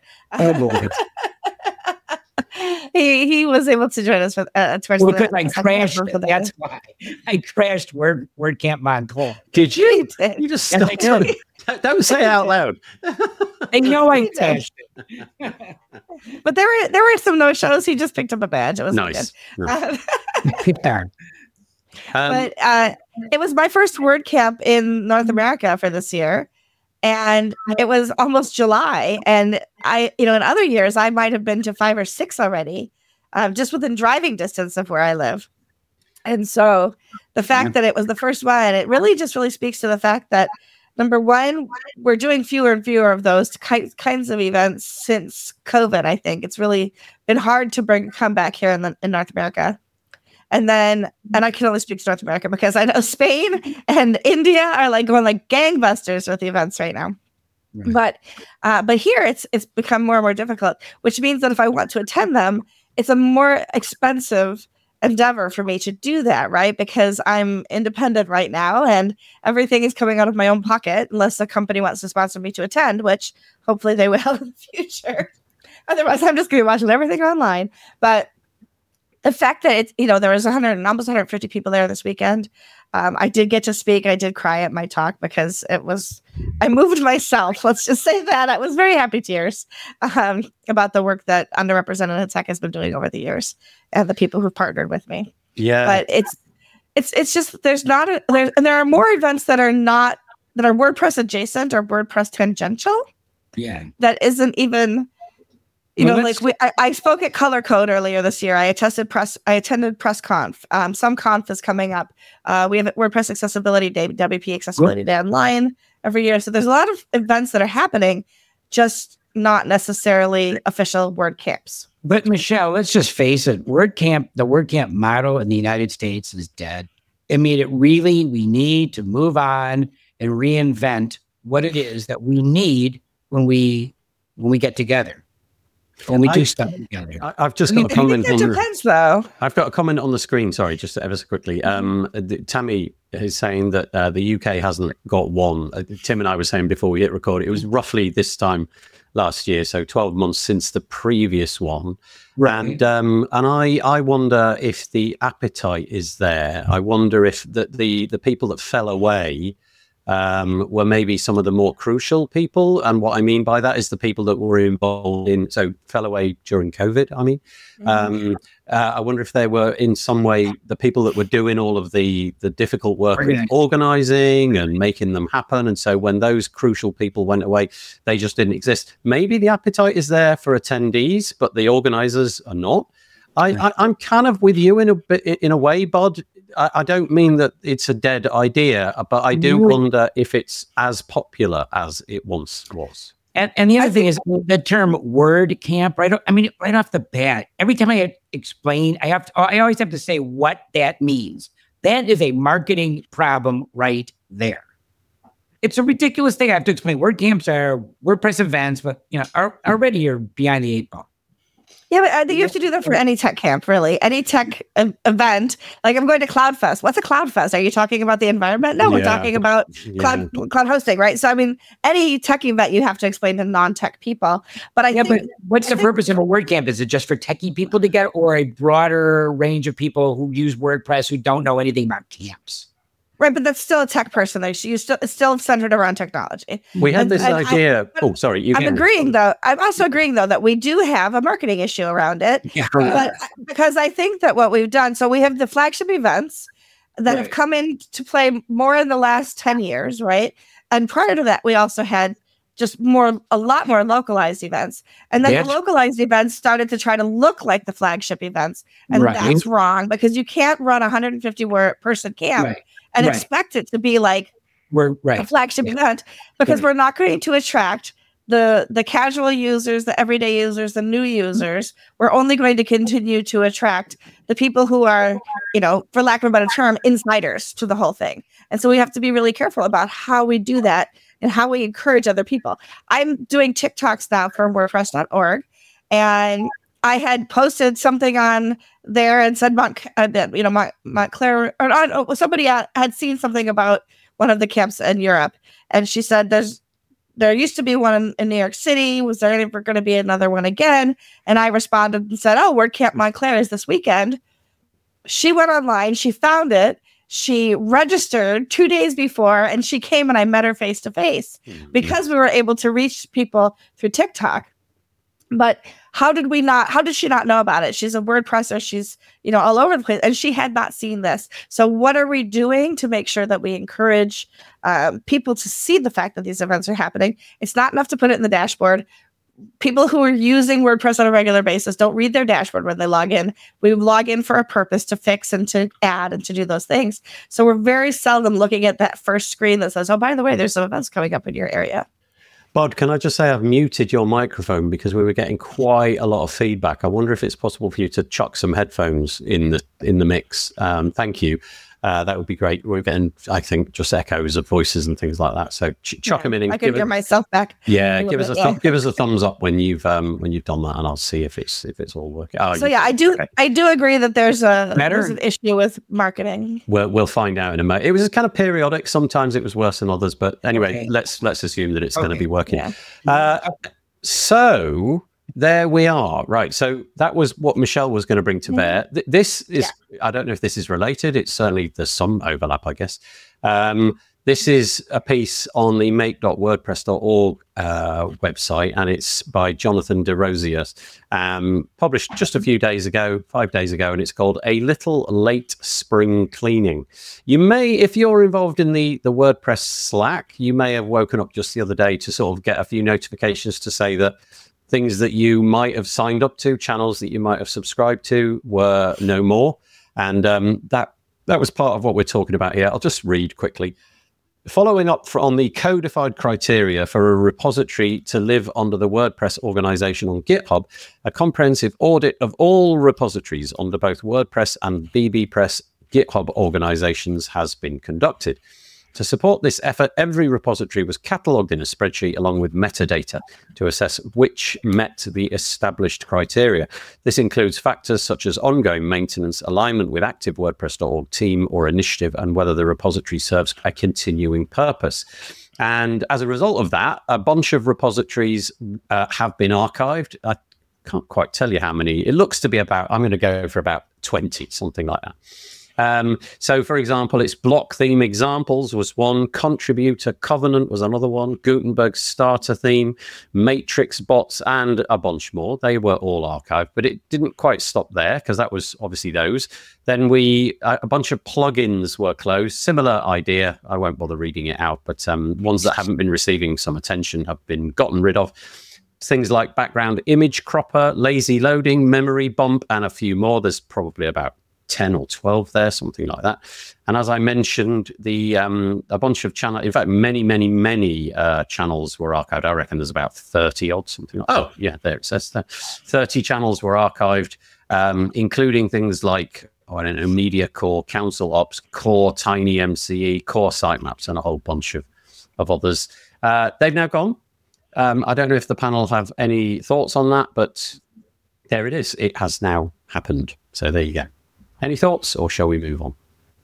He was able to join us towards because I crashed. That's why I crashed WordCamp Montclair. Did you? You did. You just stopped. Don't say it out loud. I know I crashed. But there were some no shows. He just picked up a badge. It was nice. Good. But it was my first WordCamp in North America for this year. And it was almost July. And in other years, I might have been to 5 or 6 already, just within driving distance of where I live. And so the fact that it was the first one, it really speaks to the fact that, number one, we're doing fewer and fewer of those kinds of events since COVID. I think it's really been hard to come back here in North America. And I can only speak to North America because I know Spain and India are going like gangbusters with the events right now. Right. But here it's become more and more difficult, which means that if I want to attend them, it's a more expensive endeavor for me to do that, right? Because I'm independent right now and everything is coming out of my own pocket unless the company wants to sponsor me to attend, which hopefully they will in the future. Otherwise, I'm just going to be watching everything online. But the fact that it's, there was almost 150 people there this weekend. I did get to speak. I did cry at my talk because I moved myself. Let's just say that. I was very happy tears about the work that Underrepresented Tech has been doing over the years and the people who partnered with me. Yeah. But it's just, and there are more events that are WordPress adjacent or WordPress tangential. Yeah. That isn't even... I spoke at Color Code earlier this year. I attended PressConf. Some conf is coming up. We have WordPress Accessibility Day, WP Accessibility Day online every year. So there's a lot of events that are happening, just not necessarily official WordCamps. But Michelle, let's just face it. The WordCamp model in the United States is dead. I mean, we need to move on and reinvent what it is that we need when we get together. When we do stuff together. I've just got a comment on depends, though. I've got a comment on the screen. Sorry, just ever so quickly. Tammy is saying that the UK hasn't got one. Tim and I were saying before we hit record, it was roughly this time last year, so 12 months since the previous one. Right. And I wonder if the appetite is there. I wonder if the people that fell away were maybe some of the more crucial people. And what I mean by that is the people that were involved fell away during COVID, I mean. Mm-hmm. I wonder if they were in some way the people that were doing all of the difficult work of organizing and making them happen. And so when those crucial people went away, they just didn't exist. Maybe the appetite is there for attendees, but the organizers are not. I'm kind of with you in a way, Bod. I don't mean that it's a dead idea, but I do wonder if it's as popular as it once was. And the other thing is the term WordCamp, right? I mean, right off the bat, every time I explain, I always have to say what that means. That is a marketing problem right there. It's a ridiculous thing I have to explain. WordCamps are WordPress events, but already you're behind the 8 ball. Yeah, but I think you have to do that for any tech camp, really. Any tech event. Like, I'm going to CloudFest. What's a CloudFest? Are you talking about the environment? No, we're talking about cloud hosting, right? So, I mean, any tech event you have to explain to non-tech people. But but what's the purpose of a WordCamp? Is it just for techie people to get, or a broader range of people who use WordPress who don't know anything about camps? Right, but that's still a tech person. It's still centered around technology. We had this idea. I'm also agreeing, though, that we do have a marketing issue around it. Yeah. But because I think that what we've done, so we have the flagship events that have come into play more in the last 10 years, right? And prior to that, we also had just a lot more localized events. And then the localized events started to try to look like the flagship events. And that's wrong, because you can't run a 150 person camp and expect it to be like a flagship event, because we're not going to attract the casual users, the everyday users, the new users. We're only going to continue to attract the people who are, for lack of a better term, insiders to the whole thing. And so we have to be really careful about how we do that and how we encourage other people. I'm doing TikToks now for WordPress.org, and I had posted something on there and said Montclair, or somebody had seen something about one of the camps in Europe, and she said there used to be one in New York City. Was there ever going to be another one again? And I responded and said, WordCamp Montclair is this weekend. She went online, she found it, she registered 2 days before, and she came, and I met her face to face because we were able to reach people through TikTok. But how did she not know about it? She's a WordPresser. She's, all over the place, and she had not seen this. So what are we doing to make sure that we encourage people to see the fact that these events are happening? It's not enough to put it in the dashboard. People who are using WordPress on a regular basis don't read their dashboard when they log in. We log in for a purpose, to fix and to add and to do those things. So we're very seldom looking at that first screen that says, oh, by the way, there's some events coming up in your area. Bod, can I just say I've muted your microphone because we were getting quite a lot of feedback. I wonder if it's possible for you to chuck some headphones in the mix. Thank you. That would be great. We're getting, I think, just echoes of voices and things like that. So chuck them in. And I can hear myself back. Yeah, give us a thumbs up when you've done that, and I'll see if it's all working. I do agree that there's an issue with marketing. We'll find out in a moment. It was kind of periodic. Sometimes it was worse than others, but anyway, let's assume that it's going to be working. Yeah. So there we are. Right. So that was what Michelle was going to bring to bear. This is, I don't know if this is related. It's certainly, there's some overlap, I guess. This is a piece on the make.wordpress.org website, and it's by Jonathan DeRosier, published just a few days ago, 5 days ago, and it's called A Little Late Spring Cleaning. You may, if you're involved in the WordPress Slack, you may have woken up just the other day to sort of get a few notifications to say that things that you might have signed up to, channels that you might have subscribed to, were no more. And that was part of what we're talking about here. I'll just read quickly. Following up on the codified criteria for a repository to live under the WordPress organization on GitHub, a comprehensive audit of all repositories under both WordPress and bbPress GitHub organizations has been conducted. To support this effort, every repository was catalogued in a spreadsheet along with metadata to assess which met the established criteria. This includes factors such as ongoing maintenance, alignment with active WordPress.org team or initiative, and whether the repository serves a continuing purpose. And as a result of that, a bunch of repositories have been archived. I can't quite tell you how many. It looks to be about, I'm going to go for about 20, something like that. So, for example, it's block theme examples was one, contributor covenant was another one, Gutenberg starter theme, matrix bots, and a bunch more. They were all archived, but it didn't quite stop there because that was obviously those. Then a bunch of plugins were closed. Similar idea. I won't bother reading it out, but ones that haven't been receiving some attention have been gotten rid of. Things like background image cropper, lazy loading, memory bump, and a few more. There's probably about 10 or 12 there, something like that. And as I mentioned, a bunch of channels, in fact, many channels were archived. I reckon there's about 30 odd, something like that. Oh, yeah, there it says that. 30 channels were archived, including things like I don't know, Media Core, Council Ops, Core, Tiny MCE, Core Sitemaps, and a whole bunch of others. They've now gone. I don't know if the panel have any thoughts on that, but there it is. It has now happened. So there you go. Any thoughts, or shall we move on?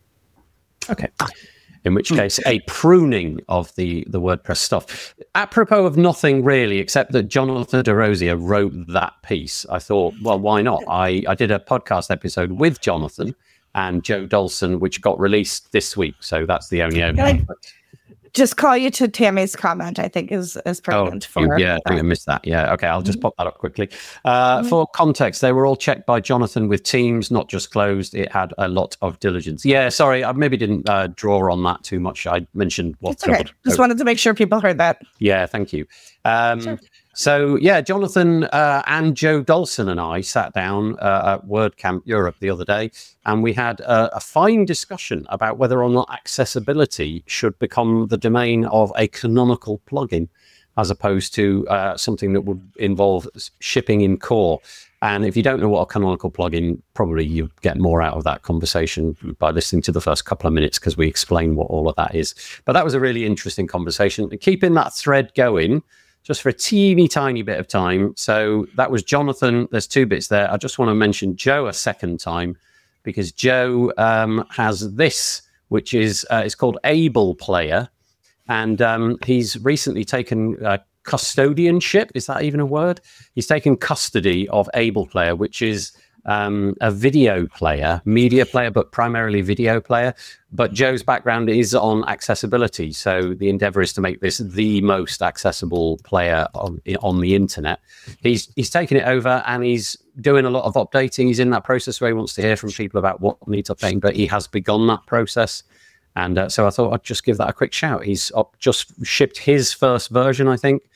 Okay. In which case, a pruning of the WordPress stuff. Apropos of nothing really, except that Jonathan Desrosiers wrote that piece. I thought, well, why not? I did a podcast episode with Jonathan and Joe Dolson, which got released this week. So that's the only opening. Just call you to Tammy's comment, I think is pertinent I think I missed that. Yeah. Okay. I'll just pop that up quickly. For context, they were all checked by Jonathan with Teams, not just closed. It had a lot of diligence. Yeah. Sorry. I maybe didn't draw on that too much. I mentioned what. It's okay. Just wanted to make sure people heard that. Yeah. Thank you. Sure. So, yeah, Jonathan and Joe Dolson and I sat down at WordCamp Europe the other day, and we had a fine discussion about whether or not accessibility should become the domain of a canonical plugin, as opposed to something that would involve shipping in core. And if you don't know what a canonical plugin, probably you get more out of that conversation by listening to the first couple of minutes, because we explain what all of that is. But that was a really interesting conversation. And keeping that thread going, just for a teeny tiny bit of time. So that was Jonathan. There's two bits there. I just want to mention Joe a second time, because Joe has this, which is it's called Able Player. And he's recently taken custodianship. Is that even a word? He's taken custody of Able Player, which is a video player, media player, but primarily video player. But Joe's background is on accessibility. So the endeavor is to make this the most accessible player on the internet. He's taken it over, and he's doing a lot of updating. He's in that process where he wants to hear from people about what needs updating, but he has begun that process. And so I thought I'd just give that a quick shout. He's just shipped his first version, I think,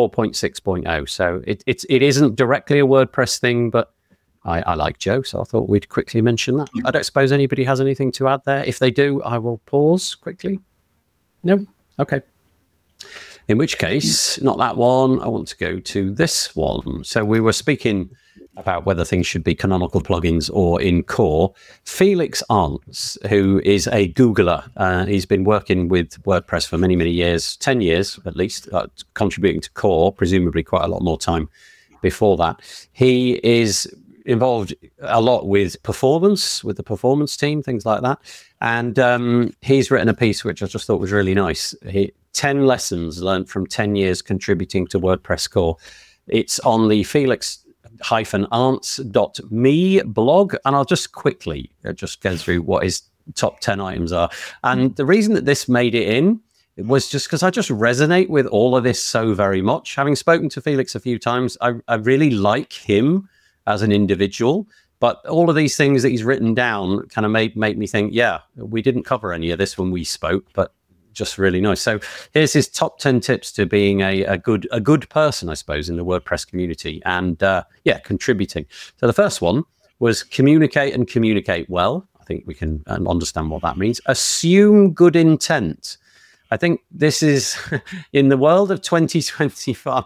4.6.0. So it isn't directly a WordPress thing, but I like Joe, so I thought we'd quickly mention that. I don't suppose anybody has anything to add there. If they do, I will pause quickly. No? Okay. In which case, not that one. I want to go to this one. So we were speaking about whether things should be canonical plugins or in core. Felix Arntz, who is a Googler, he's been working with WordPress for many, many years, 10 years at least, contributing to core, presumably quite a lot more time before that. He is involved a lot with performance, with the performance team, things like that. And he's written a piece which I just thought was really nice. 10 lessons learned from 10 years contributing to WordPress core. It's on the felix-arntz.me blog. And I'll just quickly just go through what his top 10 items are. And the reason that this made it in, it was just because I just resonate with all of this so very much. Having spoken to Felix a few times, I really like him as an individual, but all of these things that he's written down kind of make me think, yeah, we didn't cover any of this when we spoke, but just really nice. So here's his top 10 tips to being a good person, I suppose, in the WordPress community, and contributing. So the first one was communicate and communicate well. I think we can understand what that means. Assume good intent. I think this is in the world of 2025.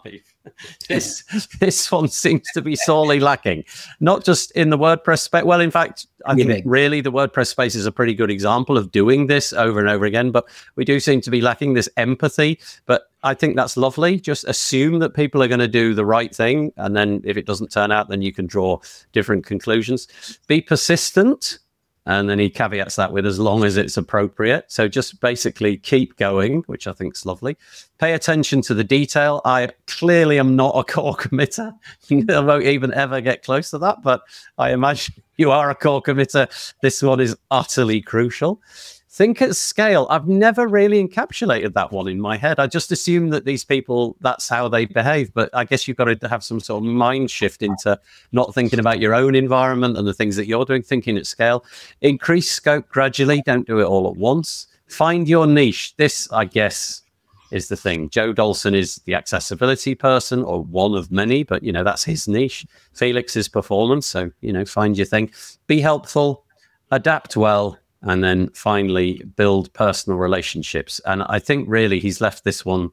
This one seems to be sorely lacking, not just in the WordPress space. Well, in fact, I think really the WordPress space is a pretty good example of doing this over and over again, but we do seem to be lacking this empathy. But I think that's lovely. Just assume that people are going to do the right thing. And then if it doesn't turn out, then you can draw different conclusions. Be persistent. And then he caveats that with as long as it's appropriate. So just basically keep going, which I think is lovely. Pay attention to the detail. I clearly am not a core committer. I won't even ever get close to that, but I imagine you are a core committer. This one is utterly crucial. Think at scale. I've never really encapsulated that one in my head. I just assume that these people, that's how they behave. But I guess you've got to have some sort of mind shift into not thinking about your own environment and the things that you're doing, thinking at scale. Increase scope gradually. Don't do it all at once. Find your niche. This, I guess, is the thing. Joe Dolson is the accessibility person, or one of many, but, that's his niche. Felix is performance. So, find your thing. Be helpful. Adapt well. And then finally, build personal relationships. And I think really he's left this one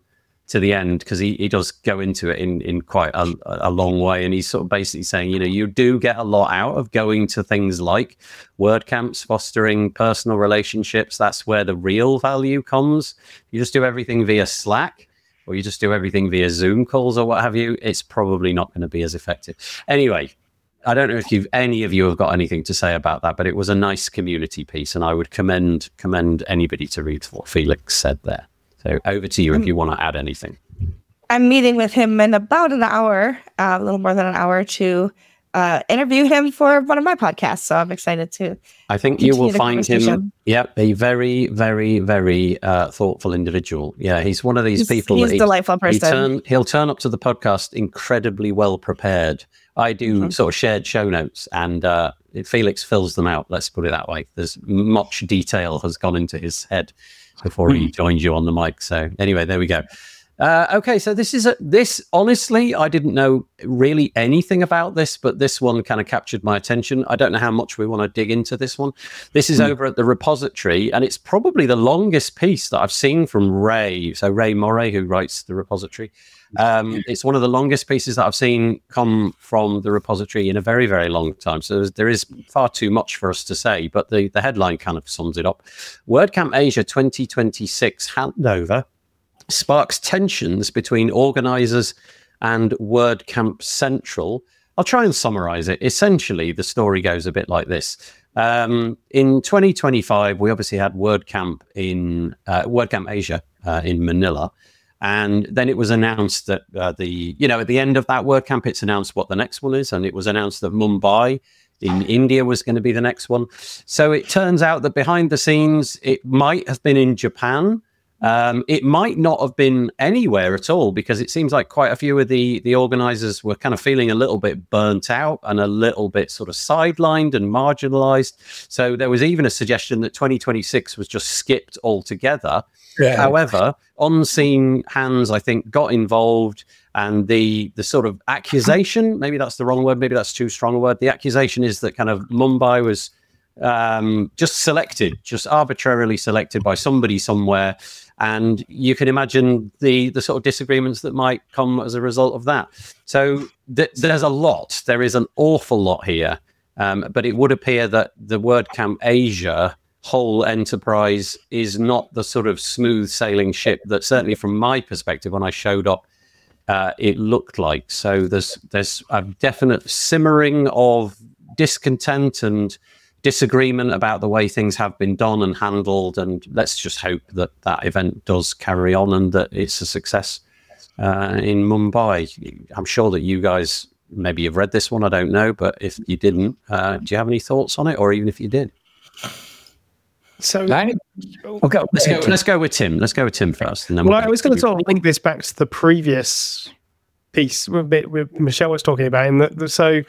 to the end, because he does go into it in quite a long way, and he's sort of basically saying, you do get a lot out of going to things like WordCamps, fostering personal relationships. That's where the real value comes. You just do everything via Slack, or you just do everything via Zoom calls or what have you, it's probably not going to be as effective. Anyway, I don't know if any of you have got anything to say about that, but it was a nice community piece, and I would commend anybody to read what Felix said there. So over to you if you want to add anything. I'm meeting with him in about an hour, a little more than an hour, to interview him for one of my podcasts. So I'm excited to. I think you will find him, a very, very, very thoughtful individual. Yeah, he's one of these people. He's a delightful person. He'll turn up to the podcast incredibly well prepared. I do sort of shared show notes, and Felix fills them out. Let's put it that way. There's much detail has gone into his head before he joined you on the mic. So anyway, there we go. Okay, so this honestly, I didn't know really anything about this, but this one kind of captured my attention. I don't know how much we want to dig into this one. This is over at the repository, and it's probably the longest piece that I've seen from Ray. So Ray Moray, who writes the repository. It's one of the longest pieces that I've seen come from the repository in a very, very long time. So there is far too much for us to say, but the headline kind of sums it up. WordCamp Asia 2026 handover sparks tensions between organizers and WordCamp Central. I'll try and summarize it. Essentially, the story goes a bit like this. In 2025, we obviously had WordCamp Asia in Manila. And then it was announced that at the end of that WordCamp, it's announced what the next one is. And it was announced that Mumbai in India was going to be the next one. So it turns out that behind the scenes, it might have been in Japan. It might not have been anywhere at all, because it seems like quite a few of the organizers were kind of feeling a little bit burnt out and a little bit sort of sidelined and marginalized. So there was even a suggestion that 2026 was just skipped altogether. Yeah. However, unseen hands, I think, got involved, and the sort of accusation, maybe that's the wrong word, maybe that's too strong a word. The accusation is that kind of Mumbai was just arbitrarily selected by somebody somewhere. And you can imagine the sort of disagreements that might come as a result of that. So there's a lot. There is an awful lot here. But it would appear that the WordCamp Asia whole enterprise is not the sort of smooth sailing ship that, certainly from my perspective, when I showed up, it looked like. So there's a definite simmering of discontent and disagreement about the way things have been done and handled, and let's just hope that event does carry on and that it's a success in Mumbai. I'm sure that you guys, maybe you've read this one, I don't know, but if you didn't, do you have any thoughts on it, or even if you did? So let's go with Tim. Let's go with Tim first. And then I was going to sort of link this back to the previous piece with Michelle was talking about, and so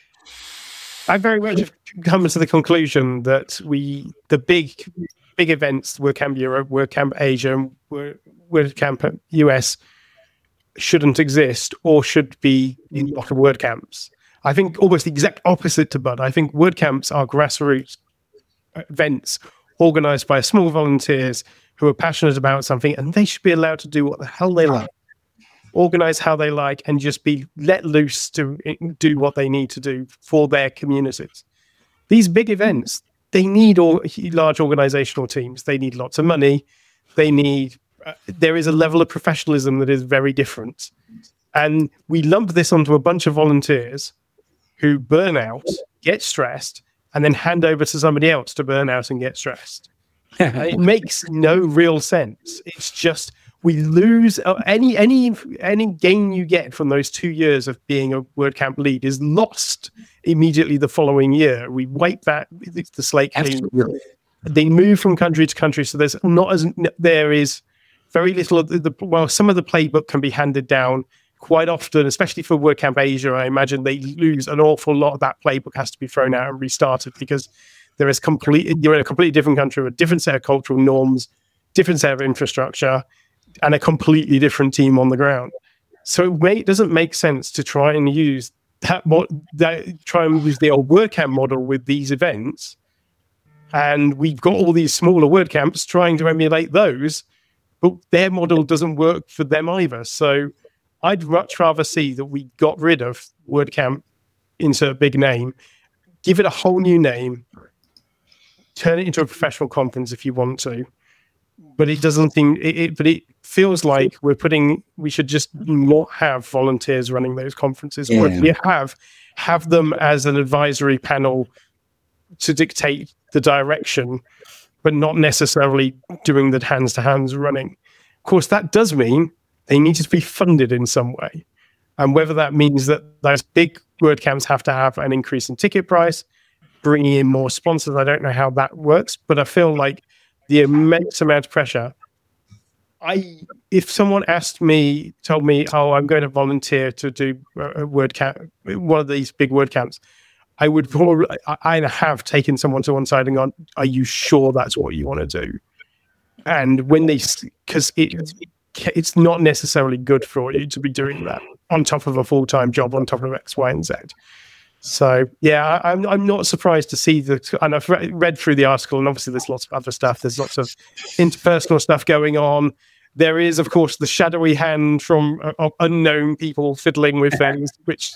I very much have come to the conclusion that the big events, WordCamp Europe, WordCamp Asia, and WordCamp US, shouldn't exist or should be in a lot of WordCamps. I think almost the exact opposite to Bud. I think WordCamps are grassroots events organized by small volunteers who are passionate about something, and they should be allowed to do what the hell they like, organize how they like, and just be let loose to do what they need to do for their communities. These big events, they need large organizational teams. They need lots of money. There is a level of professionalism that is very different. And we lump this onto a bunch of volunteers who burn out, get stressed, and then hand over to somebody else to burn out and get stressed. It makes no real sense. It's just we lose any gain you get from those 2 years of being a WordCamp lead is lost immediately the following year. We wipe the slate clean. They move from country to country, so there is very little of some of the playbook can be handed down. Quite often, especially for WordCamp Asia, I imagine they lose an awful lot of that playbook has to be thrown out and restarted, because you're in a completely different country with a different set of cultural norms, different set of infrastructure, and a completely different team on the ground. So it doesn't make sense to try and use the old WordCamp model with these events. And we've got all these smaller WordCamps trying to emulate those, but their model doesn't work for them either. So I'd much rather see that we got rid of WordCamp, insert big name, give it a whole new name, turn it into a professional conference if you want to. But it doesn't think but it feels like we should just not have volunteers running those conferences. Or if we have them as an advisory panel to dictate the direction, but not necessarily doing the hands-to-hands running. Of course, that does mean they need to be funded in some way. And whether that means that those big WordCamps have to have an increase in ticket price, bringing in more sponsors, I don't know how that works, but I feel like the immense amount of pressure. If someone told me, oh, I'm going to volunteer to do a WordCamp, one of these big WordCamps, I'd have taken someone to one side and gone, are you sure that's what you want to do? And because it's not necessarily good for you to be doing that on top of a full-time job, on top of X, Y, and Z. So yeah, I'm not surprised to see and I've read through the article, and obviously there's lots of other stuff. There's lots of interpersonal stuff going on. There is, of course, the shadowy hand from unknown people fiddling with things, which.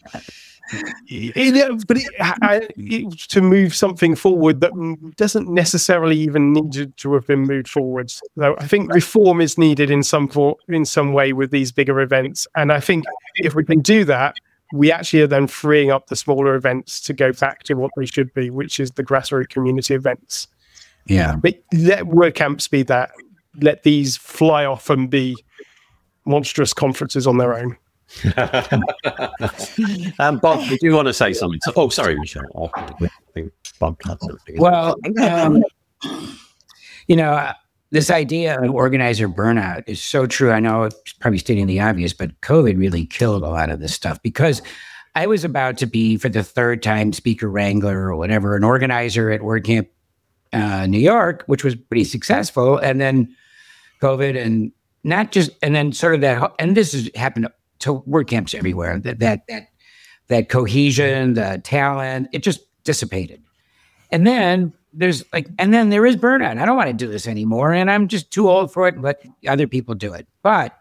To move something forward that doesn't necessarily even need to have been moved forwards. So I think reform is needed in some way with these bigger events, and I think if we can do that, we actually are then freeing up the smaller events to go back to what they should be, which is the grassroots community events. Yeah, but let WordCamps be that. Let these fly off and be monstrous conferences on their own. Bob, did you want to say something? Oh, sorry, Michelle. I think Bob had something. Well, this idea of organizer burnout is so true. I know it's probably stating the obvious, but COVID really killed a lot of this stuff, because I was about to be, for the third time, speaker wrangler or whatever, an organizer at WordCamp New York, which was pretty successful, and then COVID, and then sort of that, and this has happened to WordCamps everywhere, that cohesion, the talent, it just dissipated. And then there is burnout. I don't want to do this anymore, and I'm just too old for it, and let other people do it. But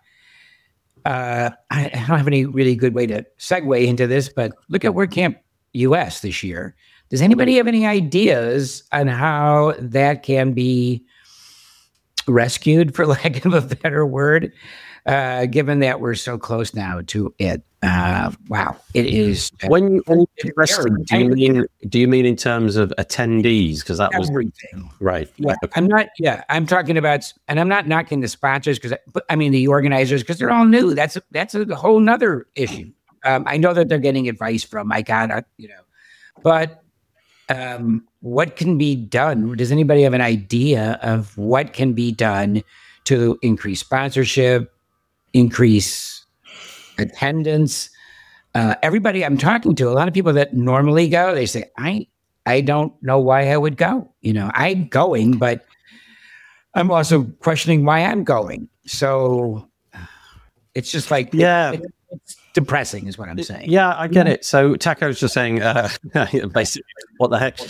I don't have any really good way to segue into this, but look at WordCamp US this year. Does anybody have any ideas on how that can be rescued, for lack of a better word? Given that we're so close now to it. Wow, it is. When you do you mean in terms of attendees? Because that was everything, right. Yeah, okay. I'm talking about, and I'm not knocking the sponsors, but I mean the organizers, because they're all new. That's a whole nother issue. I know that they're getting advice from but what can be done? Does anybody have an idea of what can be done to increase sponsorship, increase attendance? Everybody I'm talking to, a lot of people that normally go, they say, I don't know why I would go. I'm going, but I'm also questioning why I'm going. So it's just like, it's depressing is what I'm saying. Yeah, I get it. So Taco's just saying, basically, what the heck?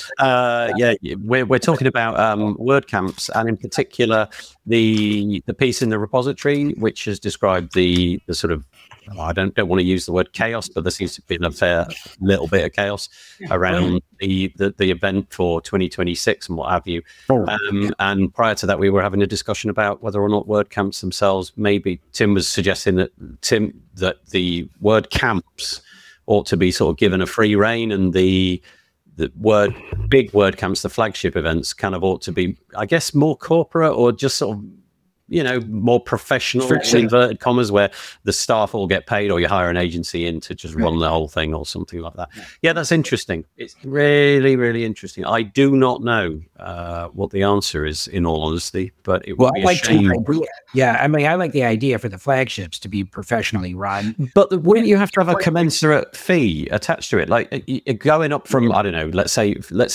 We're talking about WordCamps, and in particular, the piece in the repository, which has described the sort of, I don't want to use the word chaos, but there seems to be a fair little bit of chaos around the event for 2026 and what have you. And prior to that, we were having a discussion about whether or not WordCamps themselves, maybe Tim was suggesting that the WordCamps ought to be sort of given a free rein, and the big WordCamps, the flagship events, kind of ought to be, I guess, more corporate, or just sort of, more professional, in inverted commas, where the staff all get paid, or you hire an agency in to just run the whole thing or something like that. Yeah, that's interesting. It's really, really interesting. I do not know what the answer is, in all honesty, but it would be a shame. I mean, I like the idea for the flagships to be professionally run. But wouldn't you have to have a commensurate fee attached to it? Like going up from, I don't know, let's say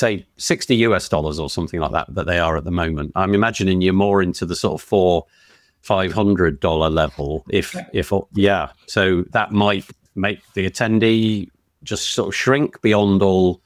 $60 or something like that they are at the moment. I'm imagining you're more into the sort of $400-$500 level, so that might make the attendee just sort of shrink beyond all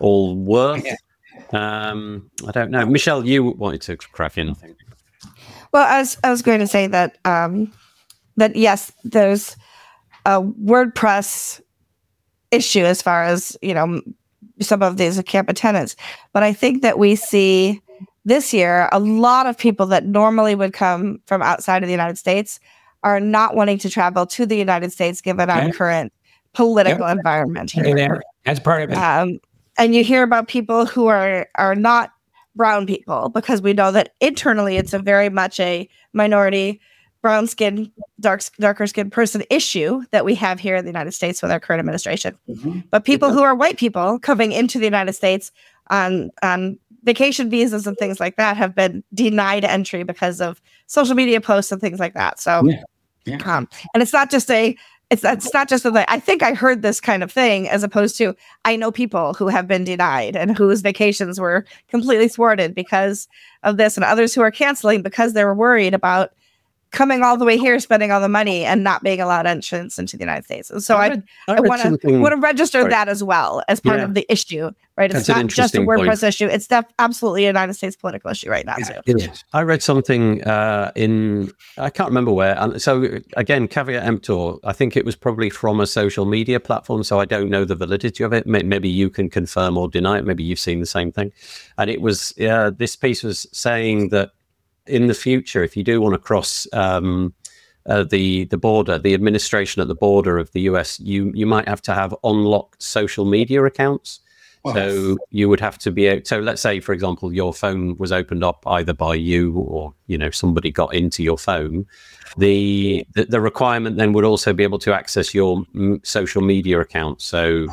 worth. I don't know. Michelle, you wanted to crack in, I think. Well, I was going to say that that yes, there's a WordPress issue as far as some of these camp attendance, but I think that we see this year a lot of people that normally would come from outside of the United States are not wanting to travel to the United States given our current political environment here. That's part of it. And you hear about people who are not brown people, because we know that internally it's a very much a minority, brown skin, darker skinned person issue that we have here in the United States with our current administration. Mm-hmm. But people who are white people coming into the United States on vacation visas and things like that have been denied entry because of social media posts and things like that. So, and it's not just that I think I heard this kind of thing, as opposed to I know people who have been denied and whose vacations were completely thwarted because of this, and others who are canceling because they were worried about coming all the way here, spending all the money, and not being allowed entrance into the United States. And so I want to register that as well as part of the issue, right? It's not just a WordPress issue. It's absolutely a United States political issue right now, too. I read something I can't remember where. So again, caveat emptor, I think it was probably from a social media platform, so I don't know the validity of it. Maybe you can confirm or deny it. Maybe you've seen the same thing. And it was, this piece was saying that in the future, if you do want to cross the border, the administration at the border of the US, you might have to have unlocked social media accounts. Wow. So you would have to be so let's say, for example, your phone was opened up either by you or somebody got into your phone. The requirement then would also be able to access your social media account. So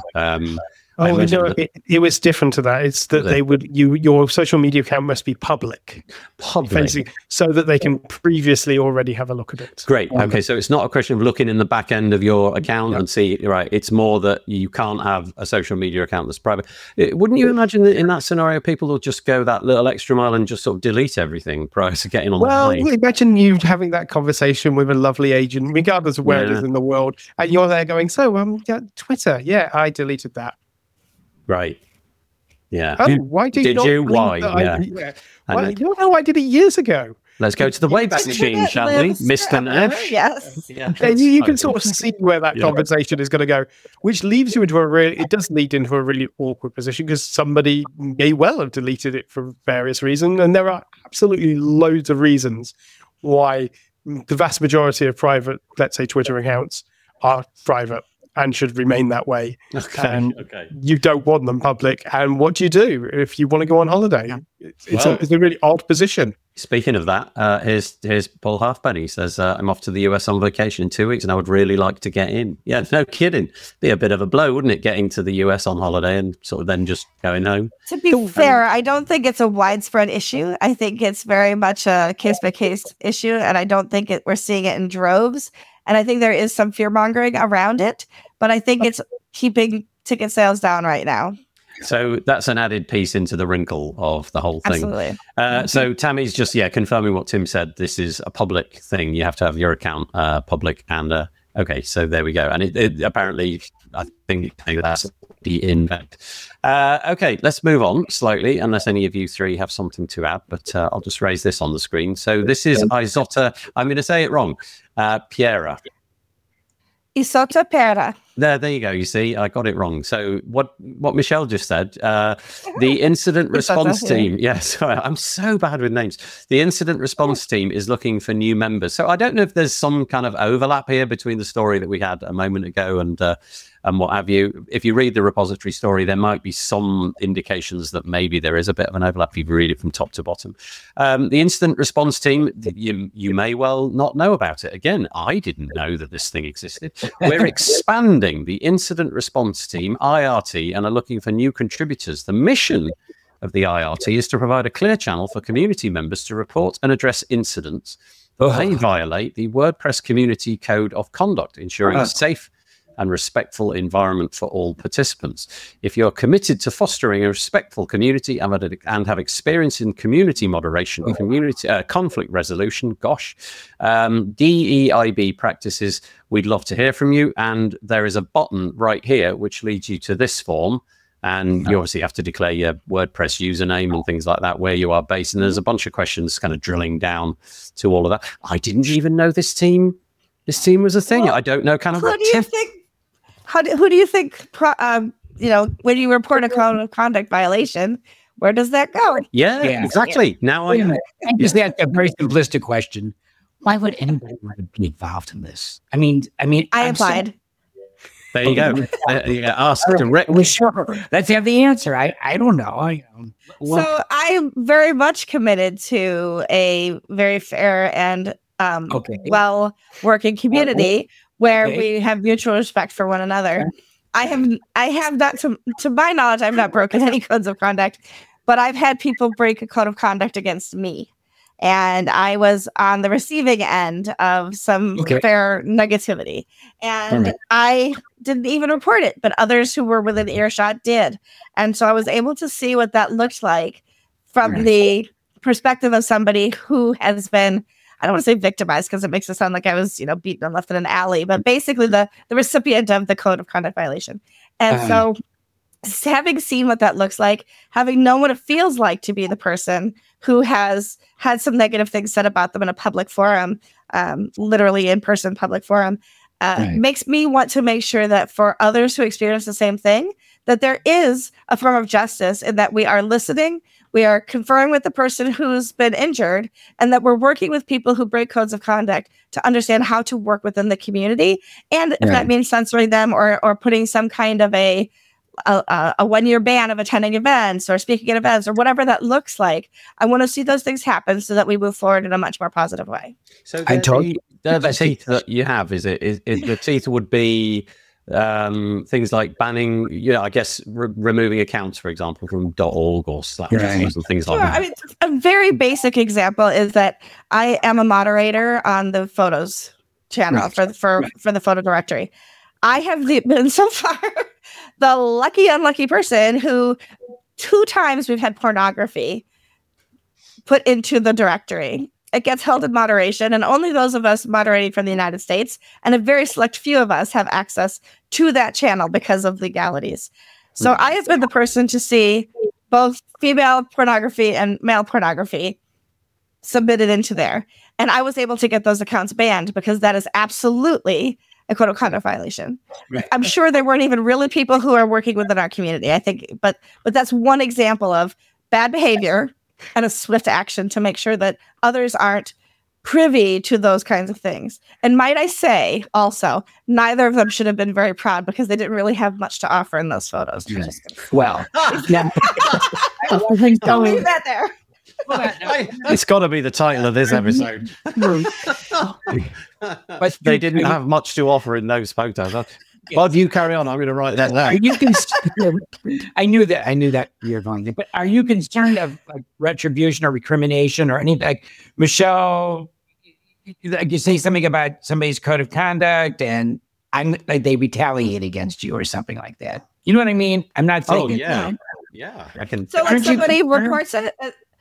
it was different to that. It's that they would your social media account must be public, so that they can previously already have a look at it. Great. Okay, so it's not a question of looking in the back end of your account and see. Right, it's more that you can't have a social media account that's private. Wouldn't you imagine that in that scenario, people will just go that little extra mile and just sort of delete everything prior to getting on the plane? Well, imagine you having that conversation with a lovely agent, regardless of where it is in the world, and you're there going, "So, Twitter, I deleted that." Right. Yeah. Why did you? Why? I did it years ago. Let's go to the Wayback Machine, shall we, Mr. Nash? Yes. You can sort of see where that conversation is going to go, which leaves you into it does lead into a really awkward position, because somebody may well have deleted it for various reasons. And there are absolutely loads of reasons why the vast majority of private, let's say, Twitter accounts are private and should remain that way. You don't want them public. And what do you do if you want to go on holiday? It's a really odd position. Speaking of that, here's Paul Halfpenny. He says, I'm off to the US on vacation in 2 weeks and I would really like to get in. Yeah, no kidding. Be a bit of a blow, wouldn't it, getting to the US on holiday and sort of then just going home? To be fair, I don't think it's a widespread issue. I think it's very much a case-by-case issue, and I don't think we're seeing it in droves. And I think there is some fear-mongering around it, but I think it's keeping ticket sales down right now. So that's an added piece into the wrinkle of the whole thing. Absolutely. So Tammy's just, confirming what Tim said. This is a public thing. You have to have your account public. And okay, so there we go. And it apparently, I think that's the invent. Okay, let's move on slightly, unless any of you three have something to add. But I'll just raise this on the screen. So this is Isotta. I'm going to say it wrong. Piera. Isotta Pera. There you go. You see, I got it wrong. So what Michelle just said, the incident response team. Yes, I'm so bad with names. The incident response team is looking for new members. So I don't know if there's some kind of overlap here between the story that we had a moment ago and what have you. If you read the repository story, there might be some indications that maybe there is a bit of an overlap if you read it from top to bottom. The incident response team, you may well not know about it. Again, I didn't know that this thing existed. We're expanding the incident response team, IRT, and are looking for new contributors. The mission of the IRT is to provide a clear channel for community members to report and address incidents that may violate the WordPress community code of conduct, ensuring a safe and respectful environment for all participants. If you're committed to fostering a respectful community and have experience in community moderation, community conflict resolution, DEIB practices, we'd love to hear from you. And there is a button right here which leads you to this form. And you obviously have to declare your WordPress username and things like that, where you are based. And there's a bunch of questions kind of drilling down to all of that. I didn't even know this team was a thing. Well, I don't know kind of who do you think, when you report a code of conduct violation, where does that go? Yeah, exactly. Now I just ask a very simplistic question. Why would anybody want to be involved in this? I mean, I applied. There you go. Ask directly. Well, sure. Let's have the answer. I don't know. So I'm very much committed to a very fair and well working community where we have mutual respect for one another. Okay. I have not, to my knowledge, I've not broken any codes of conduct, but I've had people break a code of conduct against me. And I was on the receiving end of some fair negativity. And I didn't even report it, but others who were within earshot did. And so I was able to see what that looked like from the perspective of somebody who has been, I don't want to say victimized because it makes it sound like I was, beaten and left in an alley, but basically the recipient of the code of conduct violation. And so having seen what that looks like, having known what it feels like to be the person who has had some negative things said about them in a public forum, literally in-person public forum, makes me want to make sure that for others who experience the same thing, that there is a form of justice in that we are listening, we are conferring with the person who's been injured, and that we're working with people who break codes of conduct to understand how to work within the community. And if that means censoring them or putting some kind of a 1-year ban of attending events or speaking at events or whatever that looks like, I want to see those things happen so that we move forward in a much more positive way. So the teeth that you have, is the teeth would be things like banning, I guess removing accounts, for example, from .org or / and things like that. I mean, a very basic example is that I am a moderator on the photos channel for the photo directory. I have been so far the unlucky person who 2 times we've had pornography put into the directory. It gets held in moderation, and only those of us moderating from the United States and a very select few of us have access to that channel because of legalities. So I have been the person to see both female pornography and male pornography submitted into there. And I was able to get those accounts banned because that is absolutely a code of conduct violation. Right. I'm sure there weren't even really people who are working within our community, I think, but that's one example of bad behavior and a swift action to make sure that others aren't privy to those kinds of things. And might I say also, neither of them should have been very proud because they didn't really have much to offer in those photos. Well, don't leave that there. It's got to be the title of this episode. But they didn't have much to offer in those photos. Bob, you carry on. I'm going to write that down. I knew that you're going to. But are you concerned of like retribution or recrimination or anything? Like Michelle, you say something about somebody's code of conduct, and they retaliate against you or something like that. You know what I mean? I'm not saying. Oh yeah, yeah. I can. So when somebody reports it.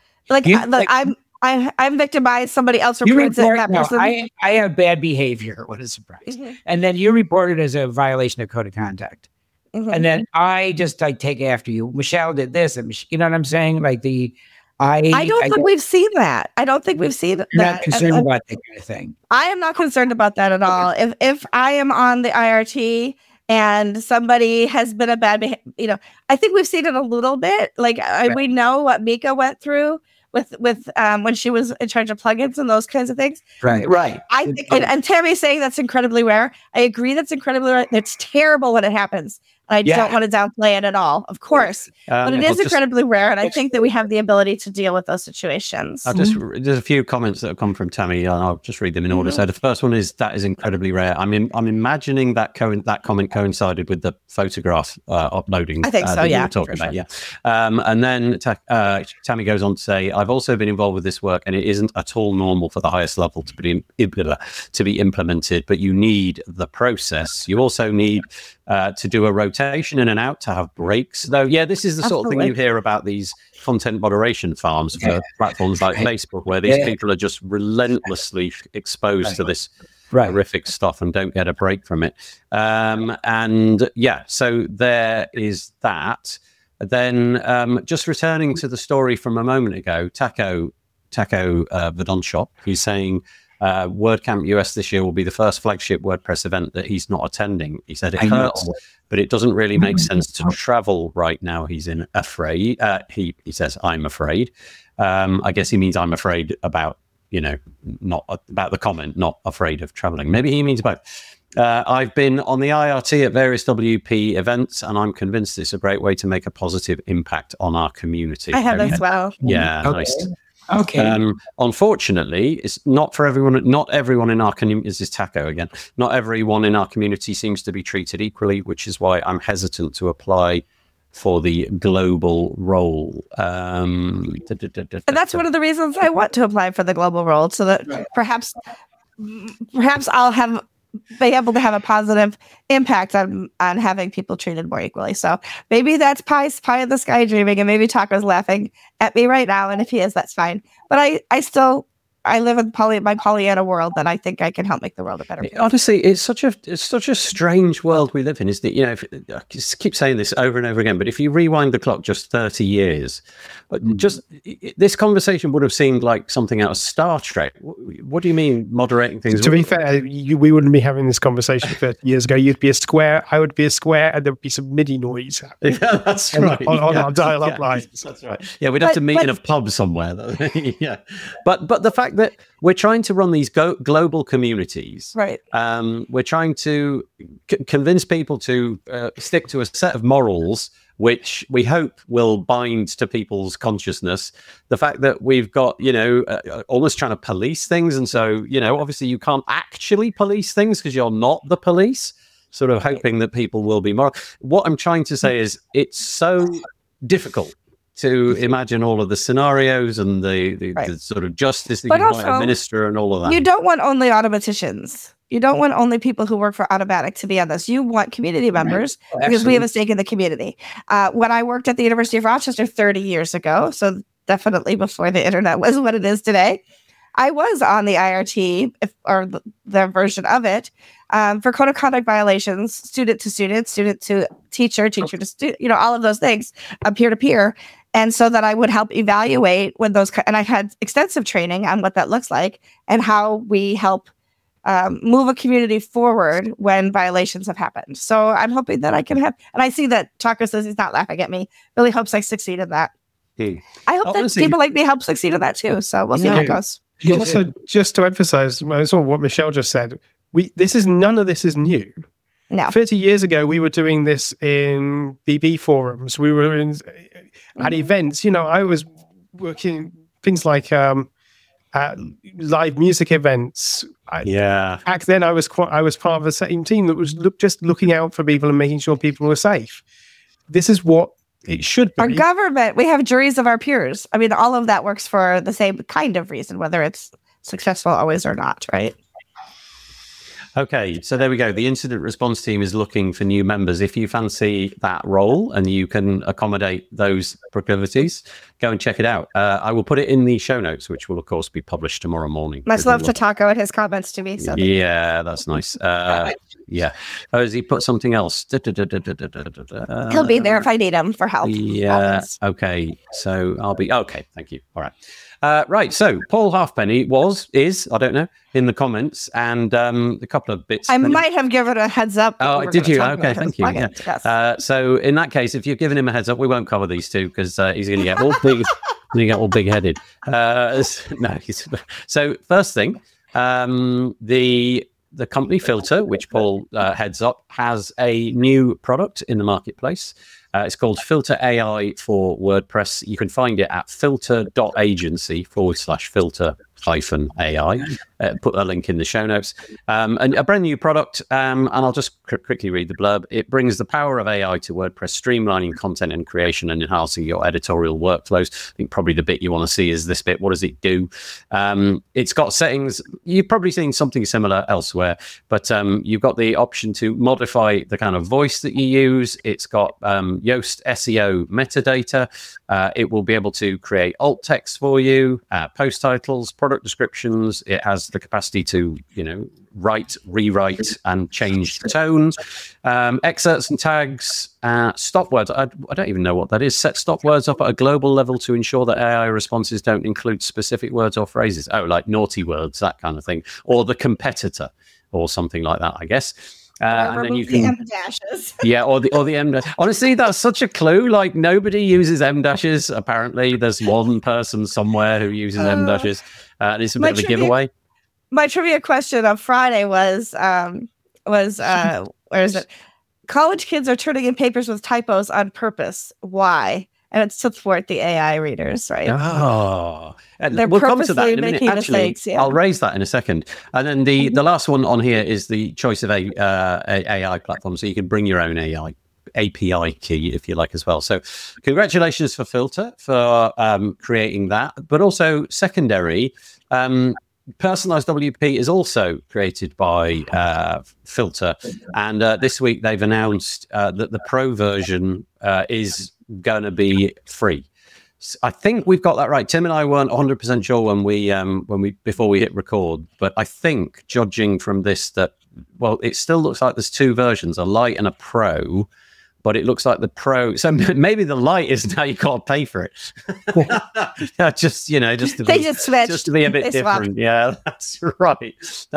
I'm victimized. Somebody else reports it. That person. I have bad behavior. What a surprise! Mm-hmm. And then you report it as a violation of code of conduct, and then I just take after you. Michelle did this, and you know what I'm saying? I don't think we've seen that. I don't think we've seen that. You're not concerned about that kind of thing. I am not concerned about that at all. If I am on the IRT and somebody has been a bad behavior, I think we've seen it a little bit. We know what Mika went through with when she was in charge of plugins and those kinds of things. Right. I think, and Tammy's saying that's incredibly rare. I agree that's incredibly rare. It's terrible when it happens. I don't want to downplay it at all, of course. But it is incredibly rare, and I think that we have the ability to deal with those situations. There's a few comments that have come from Tammy, and I'll just read them in order. So the first one is, that is incredibly rare. I'm imagining that comment coincided with the photograph uploading. I think so, yeah. Talking about, sure. And then Tammy goes on to say, I've also been involved with this work, and it isn't at all normal for the highest level to be implemented, but you need the process. You also need to do a rotation in and out, to have breaks. Though, this is the sort of thing you hear about these content moderation farms for platforms like Facebook, where these people are just relentlessly exposed to this horrific stuff and don't get a break from it. And yeah, so there is that. Then just returning to the story from a moment ago, Taco Verdonshop, he's saying WordCamp US this year will be the first flagship WordPress event that he's not attending. He said it hurts, but it doesn't really make sense to travel right now. He's afraid. He says, I'm afraid. I guess he means I'm afraid about, not about the comment, not afraid of traveling. Maybe he means both. I've been on the IRT at various WP events, and I'm convinced it's a great way to make a positive impact on our community. I have as well. Yeah, okay. Nice. Okay. Unfortunately, it's not for everyone. Not everyone in our community. This is Taco again. Not everyone in our community seems to be treated equally, which is why I'm hesitant to apply for the global role. And that's one of the reasons I want to apply for the global role, so that perhaps I'll be able to have a positive impact on having people treated more equally. So maybe that's pie in the sky dreaming, and maybe Taco's laughing at me right now. And if he is, that's fine. But I live in my Pollyanna world, and I think I can help make the world a better place. Honestly, it's such a strange world we live in. Is that I just keep saying this over and over again, but if you rewind the clock just 30 years, this conversation would have seemed like something out of Star Trek. What do you mean moderating things? To be fair, we wouldn't be having this conversation 30 years ago. You'd be a square, I would be a square, and there would be some MIDI noise. Yeah, that's right. On our dial-up lines. That's right. Yeah, we'd have to meet in a pub somewhere. Yeah, but the fact that we're trying to run these global communities, right? We're trying to convince people to stick to a set of morals which we hope will bind to people's consciousness. The fact that we've got, almost trying to police things. And so, obviously you can't actually police things because you're not the police, sort of hoping that people will be moral. What I'm trying to say is it's so difficult to imagine all of the scenarios and the sort of justice that you might administer and all of that. You don't want only automaticians. You don't want only people who work for Automatic to be on this. You want community members because we have a stake in the community. When I worked at the University of Rochester 30 years ago, so definitely before the internet was what it is today, I was on the IRT, or the version of it, for code of conduct violations, student to student, student to teacher, teacher to student, all of those things, peer to peer. And so that I would help evaluate when those, and I had extensive training on what that looks like and how we help move a community forward when violations have happened. So I'm hoping that I can have, and I see that Taco says he's not laughing at me. Really hopes I succeed in that. I hope that people like me help succeed in that too. So we'll see how it goes. Also, just to emphasize what Michelle just said, none of this is new. No. 30 years ago, we were doing this in BB forums. We were at events. I was working things like live music events. Back then, I was part of a same team that was just looking out for people and making sure people were safe. This is what it should be. Our government, we have juries of our peers. I mean, all of that works for the same kind of reason, whether it's successful always or not, right? Okay, so there we go. The incident response team is looking for new members. If you fancy that role and you can accommodate those proclivities, go and check it out. I will put it in the show notes, which will, of course, be published tomorrow morning. Much love to Taco and his comments to me. So yeah, that's nice. Yeah. Oh, has he put something else? He'll be there if I need him for help. Yeah. Always. Okay. So I'll be okay. Thank you. All right. Right. So Paul Halfpenny is, I don't know, in the comments, and a couple of bits. I might have given a heads up. Oh, did you? Okay. Thank you. Yeah. Yes. So in that case, if you've given him a heads up, we won't cover these two because he's going to get all big. You get all big-headed. So first thing, the company Filter, which Paul heads up, has a new product in the marketplace. It's called Filter AI for WordPress. You can find it at filter.agency/filter-AI. Put a link in the show notes. And a brand new product, and I'll just quickly read the blurb. It brings the power of AI to WordPress, streamlining content and creation and enhancing your editorial workflows. I think probably the bit you want to see is this bit. What does it do? It's got settings. You've probably seen something similar elsewhere, but you've got the option to modify the kind of voice that you use. It's got Yoast SEO metadata. It will be able to create alt text for you, post titles, product product descriptions. It has the capacity to, write, rewrite, and change the tones. Excerpts and tags, stop words. I don't even know what that is. Set stop words up at a global level to ensure that AI responses don't include specific words or phrases. Oh, like naughty words, that kind of thing. Or the competitor or something like that, I guess. And then you can M dashes. Yeah, or the M dash. Honestly, that's such a clue. Like, nobody uses M dashes. Apparently, there's one person somewhere who uses M dashes, and it's a bit of a giveaway. My trivia question on Friday was where is it? College kids are turning in papers with typos on purpose. Why? And it's to thwart the AI readers, right? Oh, they're we'll come purposely to that in a minute. making Actually, mistakes. Yeah. I'll raise that in a second. And then the last one on here is the choice of AI platform. So you can bring your own AI API key, if you like, as well. So congratulations for Filter for creating that. But also secondary, Personalized WP is also created by Filter. And this week they've announced that the Pro version is going to be free. I think we've got that right. Tim and I weren't 100% sure when we before we hit record, but I think, judging from this, that it still looks like there's two versions, a Lite and a Pro. But it looks like the Pro. So maybe the Lite is now you can't pay for it. just to be a bit different. Yeah, that's right.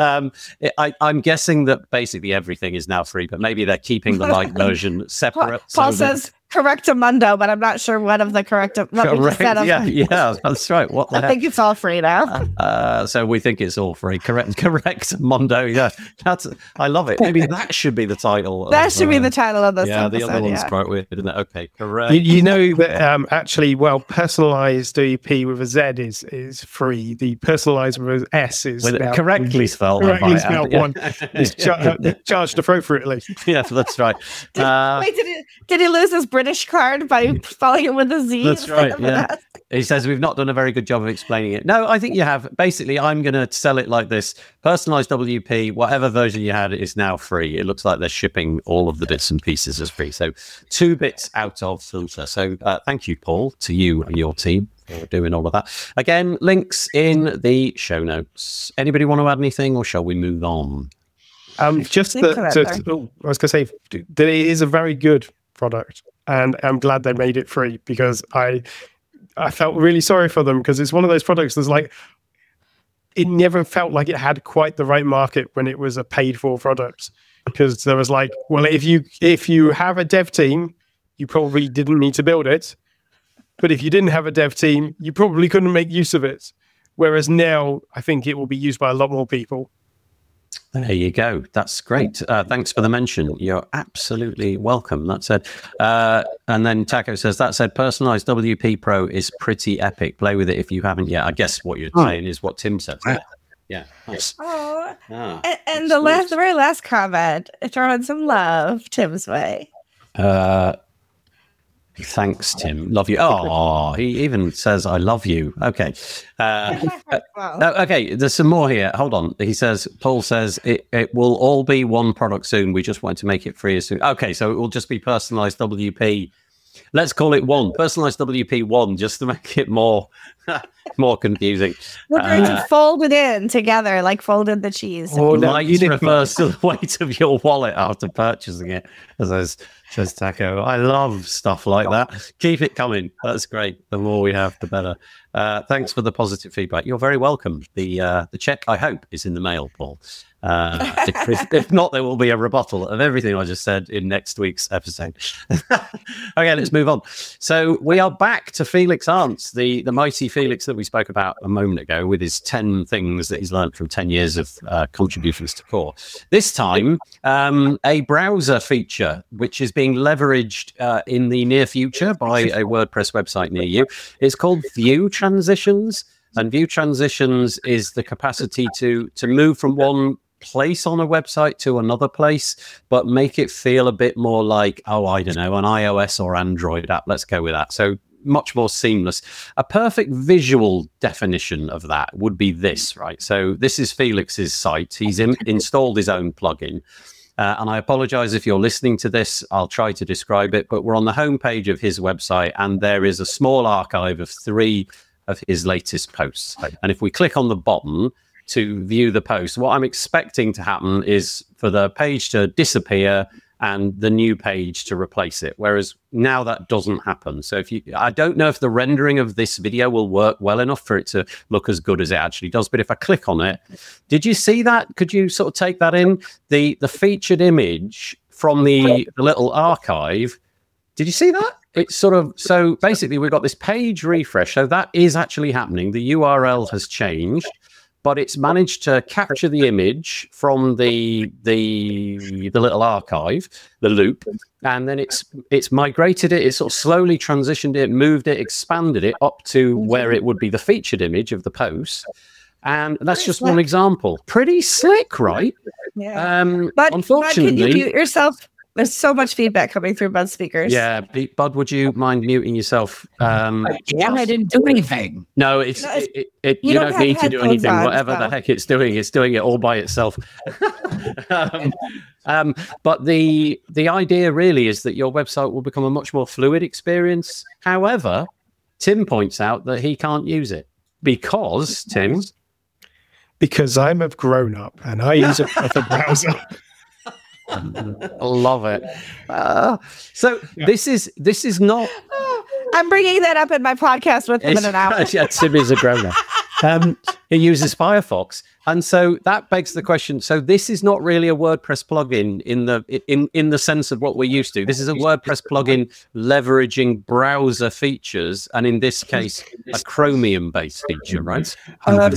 I'm guessing that basically everything is now free, but maybe they're keeping the Lite version separate. Paul says Correctamundo, but I'm not sure what of the correct. Yeah, that's right. What the I think it's all free now. So we think it's all free. Correctamundo. Yeah, I love it. Maybe that should be the title. That should be the title of this. Yeah, episode, the other one's quite weird, isn't it? Okay, correct. You know that actually, personalized WP with a Z is free. The personalized with an S is correctly spelled. Correctly spelled one is charged appropriately. Yeah, that's right. Wait, did he lose his British card by spelling it with a Z? That's right. Yeah. He says we've not done a very good job of explaining it. No, I think you have. Basically, I'm going to sell it like this. Personalized WP, whatever version you had, is now free. It looks like they're shipping all of the bits and pieces as free. So 2 bits out of Filter. So thank you, Paul, to you and your team for doing all of that. Again, links in the show notes. Anybody want to add anything, or shall we move on? I was going to say that it is a very good product, and I'm glad they made it free, because I felt really sorry for them, because it's one of those products that's like, it never felt like it had quite the right market when it was a paid for product, because there was like, well, if you have a dev team, you probably didn't need to build it, but if you didn't have a dev team, you probably couldn't make use of it. Whereas now, I think it will be used by a lot more people. There you go. That's great. Thanks for the mention. You're absolutely welcome. That said, and then Taco says, that said, personalized WP Pro is pretty epic. Play with it if you haven't yet. I guess what you're saying is what Tim said. Yeah. Nice. Oh, and the very last comment, throwing some love Tim's way. Thanks, Tim. Love you. Oh, he even says, I love you. Okay. Okay, there's some more here. Hold on. He says, Paul says, it will all be one product soon. We just want to make it free as soon. Okay, so it will just be personalized WP. Let's call it one. Personalized WP 1, just to make it more confusing. We're going to fold it in together, like folded the cheese. Light refers to the weight of your wallet after purchasing it, as says Taco. I love stuff like that. Keep it coming. That's great. The more we have, the better. Thanks for the positive feedback. You're very welcome. The check, I hope, is in the mail, Paul. If not, there will be a rebuttal of everything I just said in next week's episode. Okay, let's move on. So we are back to Felix Arntz, the mighty Felix that we spoke about a moment ago, with his 10 things that he's learned from 10 years of contributions to Core. This time, a browser feature, which is being leveraged in the near future by a WordPress website near you. It's called View Transitions. And View Transitions is the capacity to move from one place on a website to another place, but make it feel a bit more like, I don't know, an iOS or Android app. Let's go with that. So much more seamless. A perfect visual definition of that would be this, right? So this is Felix's site. He's installed his own plugin. And I apologize if you're listening to this. I'll try to describe it, but we're on the homepage of his website, and there is a small archive of 3 of his latest posts. And if we click on the bottom to view the post, what I'm expecting to happen is for the page to disappear and the new page to replace it. Whereas now that doesn't happen. So I don't know if the rendering of this video will work well enough for it to look as good as it actually does. But if I click on it, did you see that? Could you sort of take that in? The featured image from the little archive. Did you see that? It's sort of, so basically we've got this page refresh. So that is actually happening. The URL has changed, but it's managed to capture the image from the little archive, the loop, and then it's migrated it. It's sort of slowly transitioned it, moved it, expanded it up to where it would be the featured image of the post. And that's just one example. Pretty slick, right? Yeah. But unfortunately, can you mute yourself? There's so much feedback coming through Bud speakers. Yeah, Bud, would you mind muting yourself? I didn't do anything. No, you don't need to do anything. Whatever the heck it's doing it all by itself. But the idea really is that your website will become a much more fluid experience. However, Tim points out that he can't use it because, Tim? Because I'm a grown-up and I use a proper browser. I love it. This is not. I'm bringing that up in my podcast with him in an hour. Yeah, Tim is a grown-up. He uses Firefox, and so that begs the question. So this is not really a WordPress plugin in the sense of what we're used to. This is a WordPress plugin leveraging browser features, and in this case, a Chromium-based feature, right? There's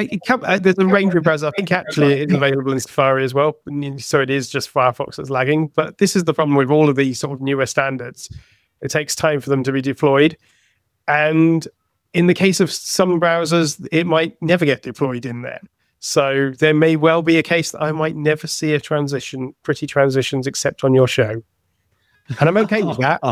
a range of browsers. I think actually it is available in Safari as well. So it is just Firefox that's lagging. But this is the problem with all of these sort of newer standards. It takes time for them to be deployed, and in the case of some browsers, it might never get deployed in there. So there may well be a case that I might never see pretty transitions, except on your show. And I'm okay with that.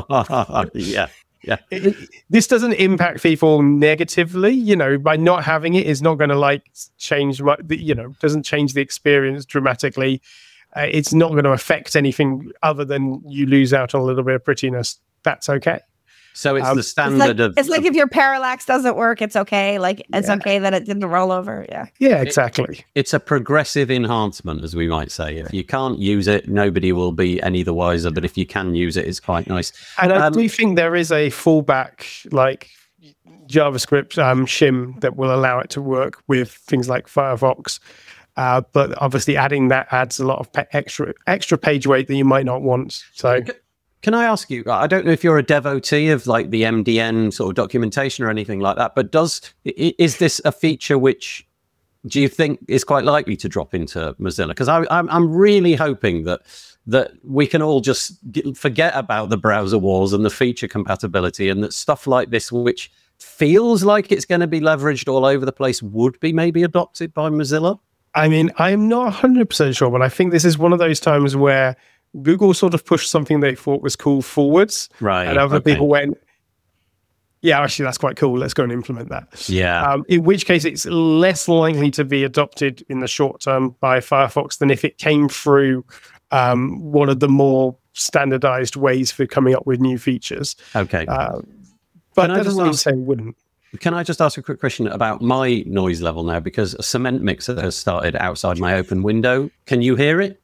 Yeah. This doesn't impact people negatively, by not having it is not going to change, doesn't change the experience dramatically. It's not going to affect anything other than you lose out on a little bit of prettiness. That's okay. So it's the standard it's like if your parallax doesn't work, it's okay. It's okay that it didn't roll over. Yeah. Yeah, exactly. It's a progressive enhancement, as we might say. If you can't use it, nobody will be any the wiser. But if you can use it, it's quite nice. And I do think there is a fallback, like JavaScript shim that will allow it to work with things like Firefox. But obviously adding that adds a lot of extra page weight that you might not want. So. Can I ask you, I don't know if you're a devotee of like the MDN sort of documentation or anything like that, but is this a feature which do you think is quite likely to drop into Mozilla? Because I'm really hoping that we can all just forget about the browser wars and the feature compatibility, and that stuff like this, which feels like it's going to be leveraged all over the place, would be maybe adopted by Mozilla. I mean, I'm not 100% sure, but I think this is one of those times where Google sort of pushed something they thought was cool forwards. Right. And other people went, yeah, actually, that's quite cool. Let's go and implement that. Yeah. In which case, it's less likely to be adopted in the short term by Firefox than if it came through one of the more standardized ways for coming up with new features. Okay. But that doesn't mean to say it wouldn't. Can I just ask a quick question about my noise level now? Because a cement mixer has started outside my open window. Can you hear it?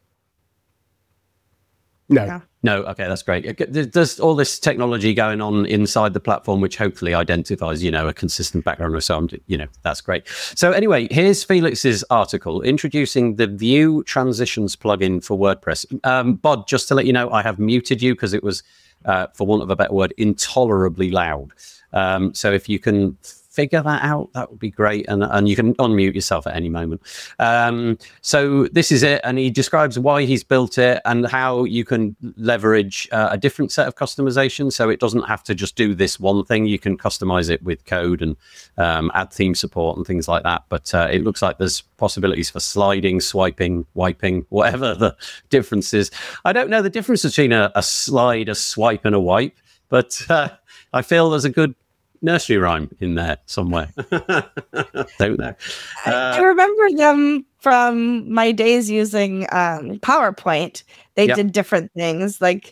No. No. Okay, that's great. There's all this technology going on inside the platform, which hopefully identifies, a consistent background sound. That's great. So anyway, here's Felix's article introducing the View Transitions plugin for WordPress. Bod, just to let you know, I have muted you because it was, for want of a better word, intolerably loud. So if you can figure that out, that would be great. And you can unmute yourself at any moment. So this is it. And he describes why he's built it and how you can leverage a different set of customization. So it doesn't have to just do this one thing. You can customize it with code and add theme support and things like that. But it looks like there's possibilities for sliding, swiping, wiping, whatever the difference is. I don't know the difference between a slide, a swipe, and a wipe, but I feel there's a good nursery rhyme in there somewhere. Don't know. I remember them from my days using PowerPoint. They did different things. Like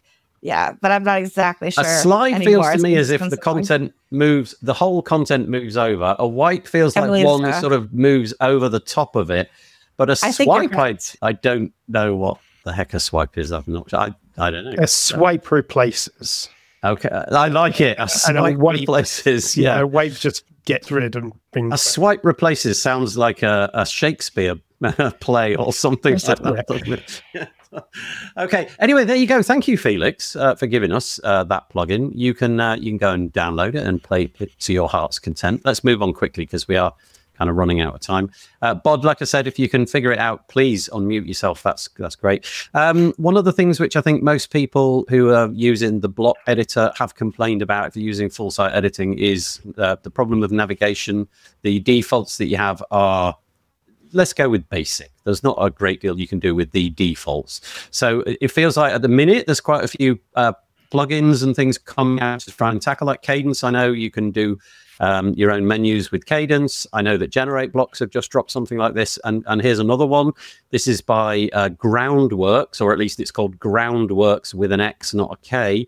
Yeah, but I'm not exactly sure. A slide anymore. feels to me as if the It's content moves, the whole content moves over. A wipe feels I like believe one so. sort of moves over the top of it. But a I think you're swipe, I don't know what the heck a swipe is. I'm not. I don't know. A swipe replaces. Okay, I like it. A swipe wipe- replaces. Yeah, Yeah, a wipe just gets rid and a things. swipe replaces sounds like a Shakespeare play or something like that. Doesn't it? Okay. Anyway, there you go. Thank you, Felix, for giving us that plugin. You can go and download it and play it to your heart's content. Let's move on quickly because we are kind of running out of time. Bod, like I said, if you can figure it out, please unmute yourself. That's great. One of the things which I think most people who are using the block editor have complained about if you're using full site editing is the problem with navigation. The defaults that you have are, let's go with basic. There's not a great deal you can do with the defaults. So it feels like at the minute there's quite a few plugins and things coming out to try and tackle that. Cadence, I know you can do your own menus with Cadence. I know that Generate Blocks have just dropped something like this. And here's another one. This is by Groundworks, or at least it's called Groundworks with an X, not a K,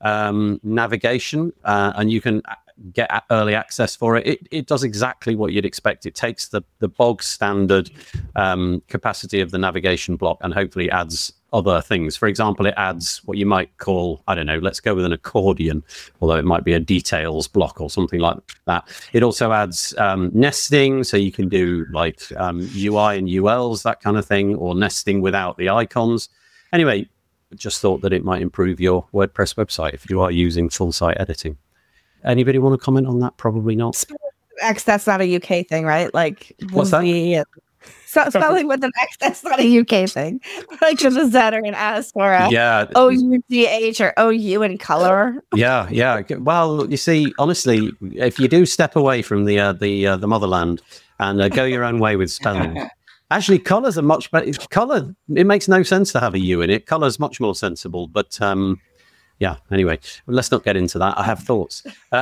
navigation. And you can get early access for it. It does exactly what you'd expect. It takes the bog standard capacity of the navigation block and hopefully adds other things. For example, it adds what you might call, I don't know, let's go with an accordion, although it might be a details block or something like that. It also adds nesting, so you can do like UI and ULs, that kind of thing, or nesting without the icons. Anyway, just thought that it might improve your WordPress website if you are using full site editing. Anybody want to comment on that? Probably not. X, that's not a UK thing, right? Like What's that? Spelling with an X, that's not a UK thing. Like just a Z or an S or a Yeah. OUGH or OU in color. Yeah. Well, you see, honestly, if you do step away from the motherland and go your own way with spelling, actually, colors are much better. Color, it makes no sense to have a U in it. Color's much more sensible, but yeah. Anyway, let's not get into that. I have thoughts.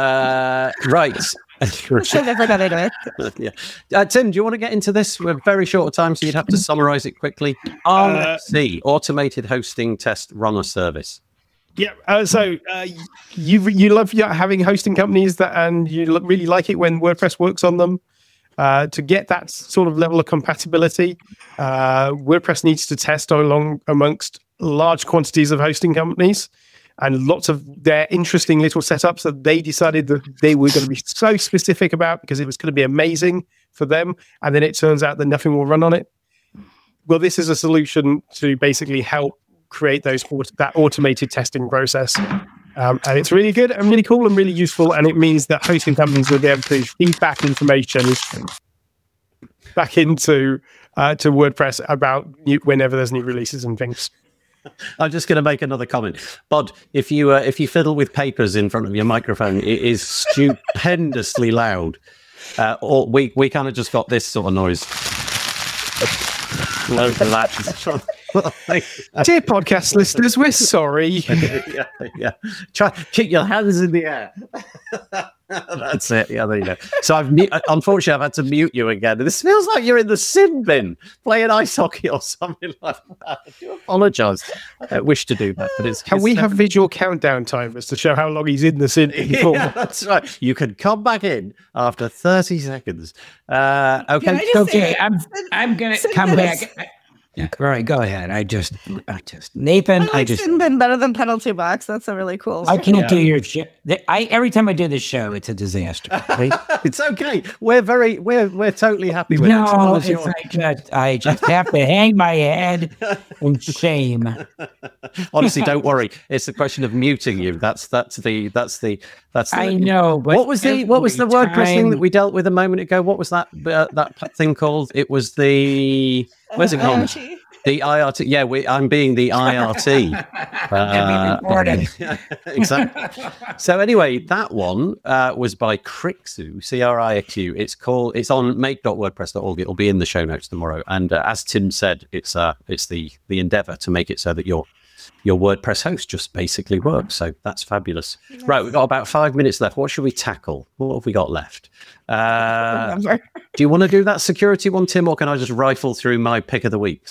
Right. Should never done it. Yeah. Tim, do you want to get into this? We're very short of time, so you'd have to summarize it quickly. RHC, Automated Hosting Test Runner Service. Yeah. So you love having hosting companies and you really like it when WordPress works on them. To get that sort of level of compatibility, WordPress needs to test along amongst large quantities of hosting companies and lots of their interesting little setups that they decided that they were going to be so specific about because it was going to be amazing for them. And then it turns out that nothing will run on it. Well, this is a solution to basically help create that automated testing process. And it's really good and really cool and really useful. And it means that hosting companies will be able to feed back information back into to WordPress about whenever there's new releases and things. I'm just going to make another comment. Bod, if you fiddle with papers in front of your microphone, it is stupendously loud. Or we kind of just got this sort of noise. Dear podcast listeners, we're sorry. yeah. Try keep your hands in the air. That's it. Yeah, there you go. So unfortunately I've had to mute you again. This feels like you're in the sin bin playing ice hockey or something like that. I do apologise. I don't wish to do that, but it's. Can we have visual countdown timers to show how long he's in the sin bin before? Yeah, that's right. You can come back in after 30 seconds. Okay. I'm gonna come back. Yeah, all right, go ahead. I just Nathan. I just been better than Penalty Box. That's a really cool. I can't do your shit. Every time I do this show, it's a disaster. Right? It's okay. We're totally happy with it. No, I just have to hang my head in shame. Honestly, don't worry. It's a question of muting you. That's the. I know. But what was the WordPress thing that we dealt with a moment ago? What was that thing called? It was the. Where's it gone? The IRT. Yeah, I'm being the IRT. Exactly. So anyway, that one was by Crixu, CRIQ. It's on make.wordpress.org. It'll be in the show notes tomorrow. And as Tim said, it's the endeavor to make it so that your WordPress host just basically works. So that's fabulous. Yes. Right, we've got about 5 minutes left. What should we tackle? What have we got left? Do you want to do that security one, Tim, or can I just rifle through my pick of the weeks?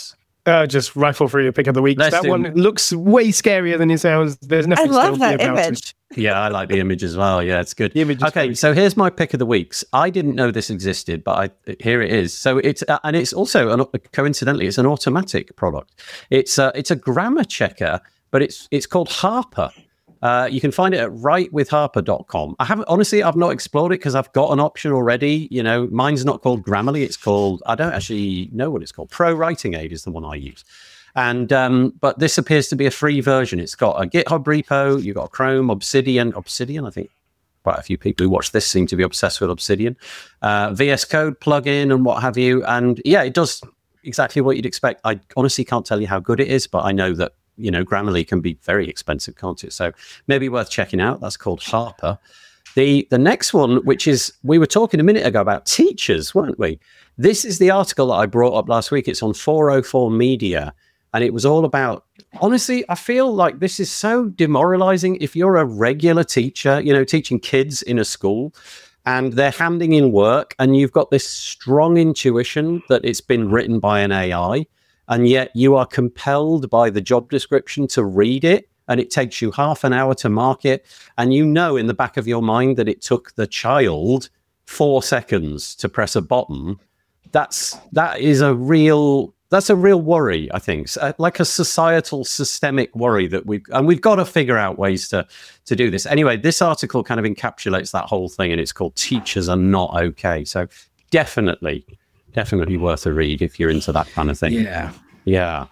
Just rifle through your pick of the week. Let's That do- one looks way scarier than it sounds. There's I nothing love stealthy that about image. Yeah, I like the image as well. Yeah, it's good. The image is Okay, great. so here's my pick of the weeks. I didn't know this existed, but here it is. So it's and it's also coincidentally, it's an automatic product. It's a grammar checker, but it's called Harper. You can find it at writewithharper.com. I've not explored it because I've got an option already. You know, mine's not called Grammarly. It's called, I don't actually know what it's called. Pro Writing Aid is the one I use. And, but this appears to be a free version. It's got a GitHub repo. You've got Chrome, Obsidian. I think quite a few people who watch this seem to be obsessed with Obsidian, VS Code plugin and what have you. And yeah, it does exactly what you'd expect. I honestly can't tell you how good it is, but I know that, you know, Grammarly can be very expensive, can't it? So maybe worth checking out. That's called Harper. The next one, which is, we were talking a minute ago about teachers, weren't we? This is the article that I brought up last week. It's on 404 Media. And it was all about, honestly, I feel like this is so demoralizing. If you're a regular teacher, you know, teaching kids in a school and they're handing in work and you've got this strong intuition that it's been written by an AI, and yet you are compelled by the job description to read it, and it takes you half an hour to mark it. And you know in the back of your mind that it took the child 4 seconds to press a button. That's a real worry, I think. Like a societal systemic worry that we've got to figure out ways to do this. Anyway, this article kind of encapsulates that whole thing, and it's called Teachers Are Not Okay. So definitely worth a read if you're into that kind of thing. Yeah.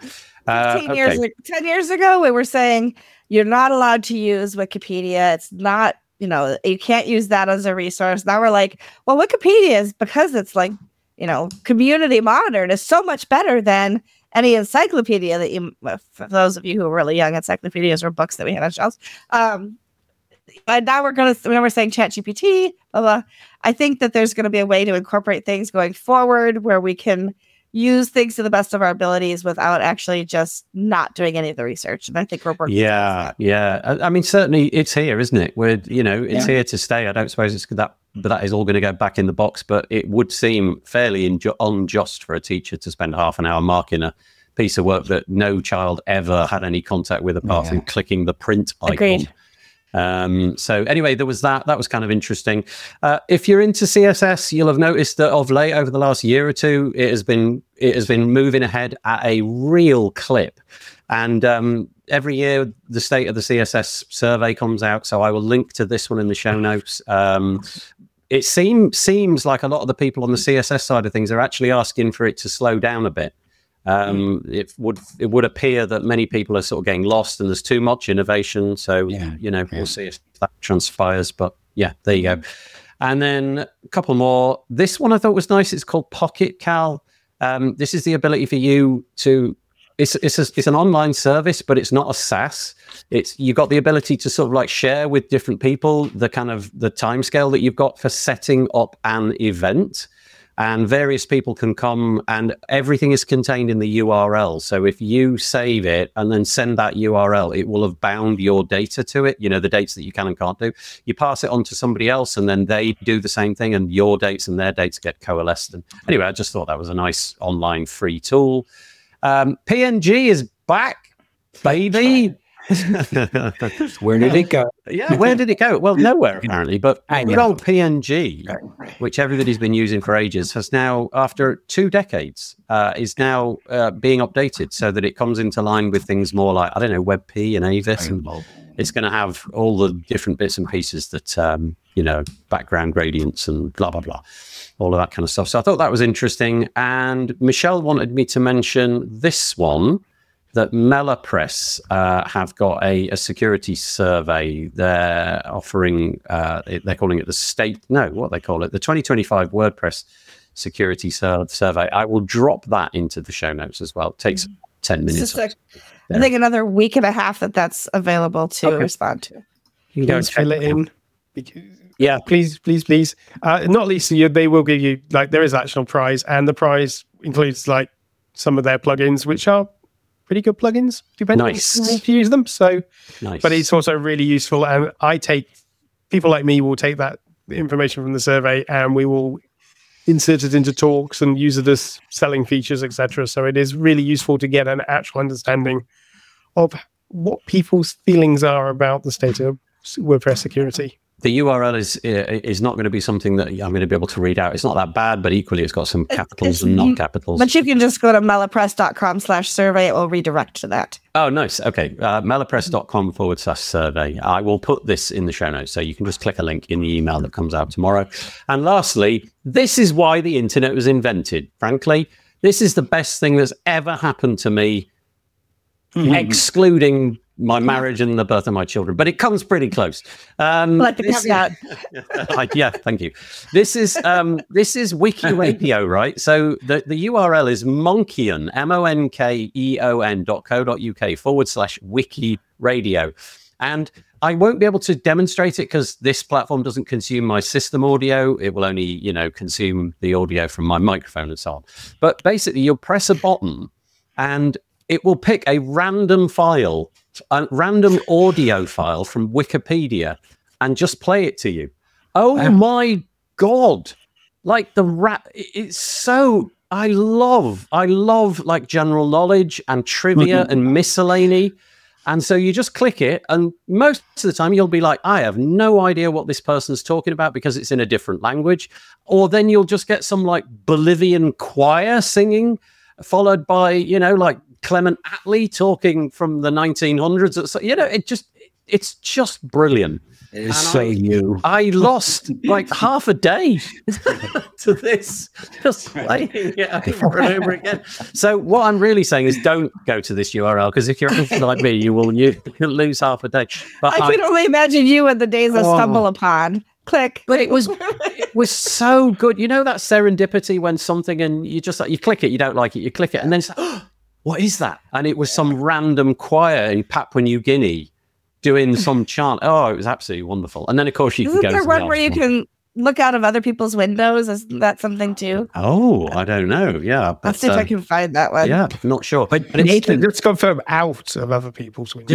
10 years ago, we were saying you're not allowed to use Wikipedia. It's not, you know, you can't use that as a resource. Now we're like, well, Wikipedia is, because it's like, you know, community modern, is so much better than any encyclopedia that you, for those of you who are really young, encyclopedias were books that we had on shelves. And now we're saying ChatGPT, blah, blah. I think that there's going to be a way to incorporate things going forward where we can use things to the best of our abilities without actually just not doing any of the research. And I think we're working. Yeah. I mean, certainly it's here, isn't it? It's here to stay. I don't suppose it's that, but that is all going to go back in the box. But it would seem fairly unjust for a teacher to spend half an hour marking a piece of work that no child ever had any contact with apart from clicking the print icon. Agreed. So anyway, there was that was kind of interesting. If you're into CSS, you'll have noticed that of late, over the last year or two, it has been moving ahead at a real clip. And every year the state of the CSS survey comes out, so I will link to this one in the show notes. It seems like a lot of the people on the CSS side of things are actually asking for it to slow down a bit. It would appear that many people are sort of getting lost and there's too much innovation. So, we'll see if that transpires. But yeah, there you go. And then a couple more. This one I thought was nice. It's called Pocket Cal. This is the ability for you to, it's an online service, but it's not a SaaS. You've got the ability to sort of like share with different people the timescale that you've got for setting up an event. And various people can come, and everything is contained in the URL. So if you save it and then send that URL, it will have bound your data to it, the dates that you can and can't do. You pass it on to somebody else, and then they do the same thing, and your dates and their dates get coalesced. And anyway, I just thought that was a nice online free tool. PNG is back, baby. Where did it go? Yeah, where did it go? Well, nowhere apparently, but good old PNG, which everybody's been using for ages, has now, after 2 decades, is now being updated so that it comes into line with things more like, WebP and Avis, and it's going to have all the different bits and pieces that, background gradients and blah, blah, blah, all of that kind of stuff. So I thought that was interesting. And Michelle wanted me to mention this one, that MelaPress have got a security survey. They're offering, they're calling it the 2025 WordPress security survey. I will drop that into the show notes as well. It takes 10 minutes. I think another week and a half that's available to respond to. You can go fill it in. Yeah, please. Not least, they will give you, there is actual prize, and the prize includes some of their plugins, which are pretty good plugins, depending on if you use them. So, nice. But it's also really useful, and people like me will take that information from the survey, and we will inserted into talks and use it as selling features, etc. So it is really useful to get an actual understanding of what people's feelings are about the state of WordPress security. The URL is not going to be something that I'm going to be able to read out. It's not that bad, but equally it's got some capitals and not capitals. But you can just go to malapress.com/survey. It will redirect to that. Oh, nice. Okay. malapress.com/survey. I will put this in the show notes, so you can just click a link in the email that comes out tomorrow. And lastly, this is why the internet was invented. Frankly, this is the best thing that's ever happened to me, excluding my marriage and the birth of my children, but it comes pretty close. Like the caveat. Yeah, thank you. This is Wiki Radio, right? So the URL is monkeyon, monkeyon.co.uk/Wiki Radio. And I won't be able to demonstrate it because this platform doesn't consume my system audio. It will only, consume the audio from my microphone and so on. But basically, you'll press a button and it will pick a random file, a random audio file from Wikipedia, and just play it to you. Oh my God. Like it's so, I love like general knowledge and trivia and miscellany. And so you just click it, and most of the time you'll be like, I have no idea what this person's talking about because it's in a different language. Or then you'll just get some like Bolivian choir singing, followed by, like Clement Attlee talking from the 1900s. It's just brilliant. I lost like half a day to this, just playing it over and over again. So what I'm really saying is don't go to this URL, because if you're anything like me, you'll lose half a day. But I can only imagine you in the days of Stumble Upon. Click. But it was so good. You know that serendipity when something, and you just you click it, you don't like it, you click it, and then it's like, oh, what is that? And it was some random choir in Papua New Guinea doing some chant. Oh, it was absolutely wonderful. And then, of course, you can go to there one where you can look out of other people's windows? Isn't that something too? Oh, I don't know. Yeah. I'll see if I can find that one. Yeah, not sure. But Nathan, let's confirm out of other people's windows.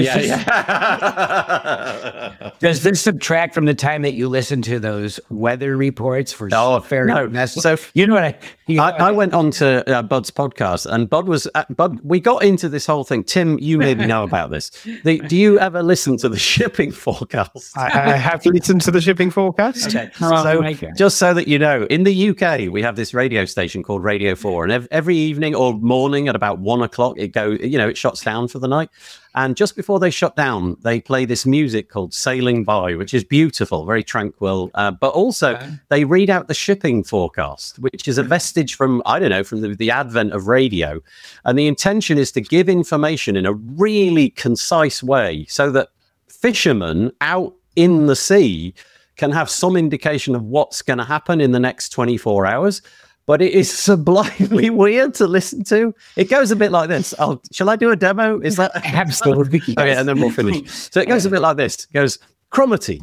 Yeah. Does this subtract from the time that you listen to those weather reports for fair? No. So you know what I went on to Bud's podcast, and Bud we got into this whole thing. Tim, you maybe know about this. Do you ever listen to the shipping forecast? I have listened to the shipping forecast. Okay. So just so that you know, in the UK, we have this radio station called Radio 4, and every evening or morning at about 1 o'clock, it shuts down for the night. And just before they shut down, they play this music called Sailing By, which is beautiful, very tranquil. But also they read out the shipping forecast, which is a vestige from the advent of radio. And the intention is to give information in a really concise way so that fishermen out in the sea can have some indication of what's going to happen in the next 24 hours. But it is sublimely weird to listen to. It goes a bit like this. Shall I do a demo? Is that absolutely? Okay, and then we'll finish. So it goes a bit like this. It goes, Cromarty,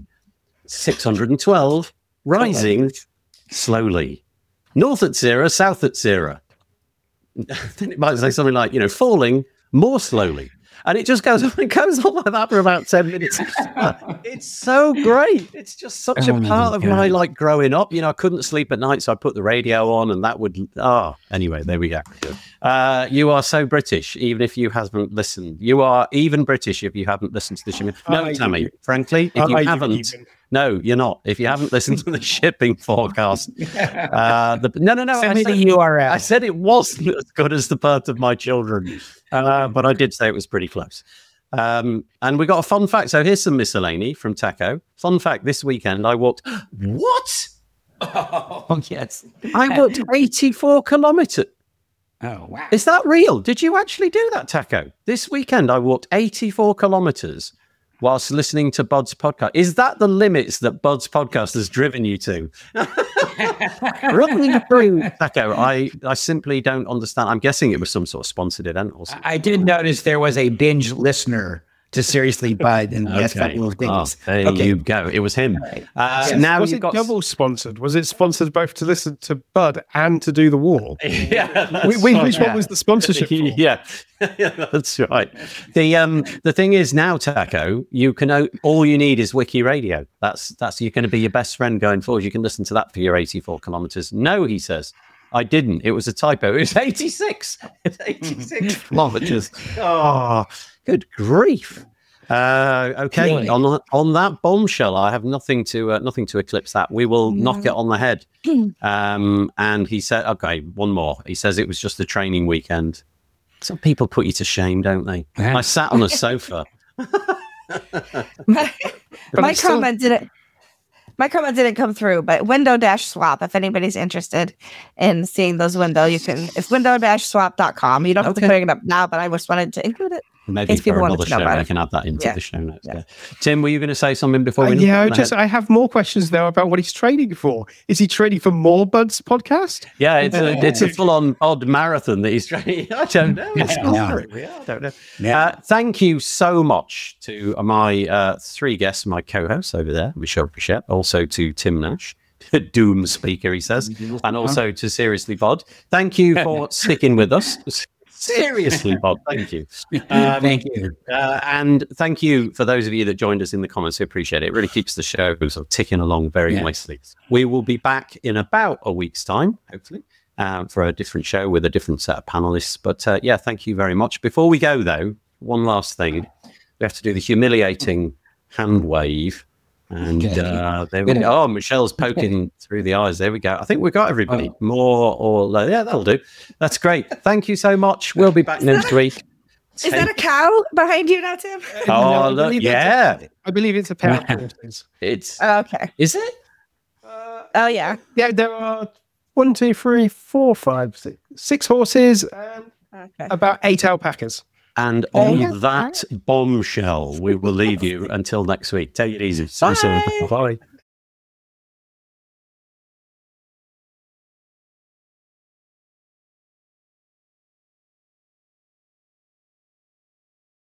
612, rising slowly. North at Zera, south at Zera. Then it might say something like, falling more slowly. And it just goes on like that for about 10 minutes. It's so great. It's just such a part of my growing up. I couldn't sleep at night, so I put the radio on, and that would. Anyway, there we go. You are so British, even if you haven't listened. You are even British if you haven't listened to the shipping. No, Tammy, frankly, if you haven't. No, you're not. If you haven't listened to the shipping forecast. No. Send me the URL. I said it wasn't as good as the birth of my children. But I did say it was pretty close. And we got a fun fact. So here's some miscellany from Taco. Fun fact, this weekend I walked... What? Oh, yes. I walked 84 kilometers. Oh, wow. Is that real? Did you actually do that, Taco? This weekend I walked 84 kilometers whilst listening to Bud's podcast. Is that the limits that Bud's podcast has driven you to? Running through Taco, I simply don't understand. I'm guessing it was some sort of sponsored event or something. I did notice there was a binge listener to seriously bud and yes, Okay. couple of things. There you go. It was him. Right. Now was you've it got double sponsored? Was it sponsored both to listen to Bud and to do the wall? Yeah, that's Which right. one was the sponsorship for? Yeah, that's right. The thing is now, Taco, you can all you need is Wiki Radio. That's you're going to be your best friend going forward. You can listen to that for your 84 kilometers. No, he says, I didn't. It was a typo. It was 86. It's 86 kilometers. Oh, good grief. Okay, Really? on that bombshell, I have nothing to eclipse that. We will knock it on the head. And he said, okay, one more. He says it was just a training weekend. Some people put you to shame, don't they? Yeah. I sat on a sofa. My comment didn't come through, but window swap. If anybody's interested in seeing those it's window-swap.com. You don't have to put it up now, but I just wanted to include it. Maybe case people for wanted another to know show, about I it. can add that into Yeah. the show notes. Yeah. Yeah. Tim, were you going to say something before we? I have more questions now about what he's training for. Is he training for more Bud's podcast? Yeah, it's a full-on odd marathon that he's training. I don't know. It's Yeah. not really. I don't know. Yeah. Thank you so much to my three guests, my co-hosts over there, Michelle Pichette, also to Tim Nash, Doom Speaker, he says, and also to Seriously Bod. Thank you for sticking with us. Seriously, Bod, thank you. Thank you. And thank you for those of you that joined us in the comments. We appreciate it. It really keeps the show sort of ticking along very nicely. We will be back in about a week's time, hopefully, for a different show with a different set of panelists. But thank you very much. Before we go, though, one last thing. We have to do the humiliating hand wave. And there we go. Oh, Michelle's poking through the eyes. There we go. I think we've got everybody. More or less. Yeah, that'll do. That's great. Thank you so much. We'll be back next week. Is that a cow behind you now, Tim? Oh, look, yeah. I believe it's a pair of horses. It's. Oh, okay. Is it? Oh, yeah. Yeah, there are 1, 2, 3, 4, 5, 6 horses and Okay. about 8 alpacas. And There on you go. that bombshell, we will leave you until next week. Take it easy. Bye. Bye.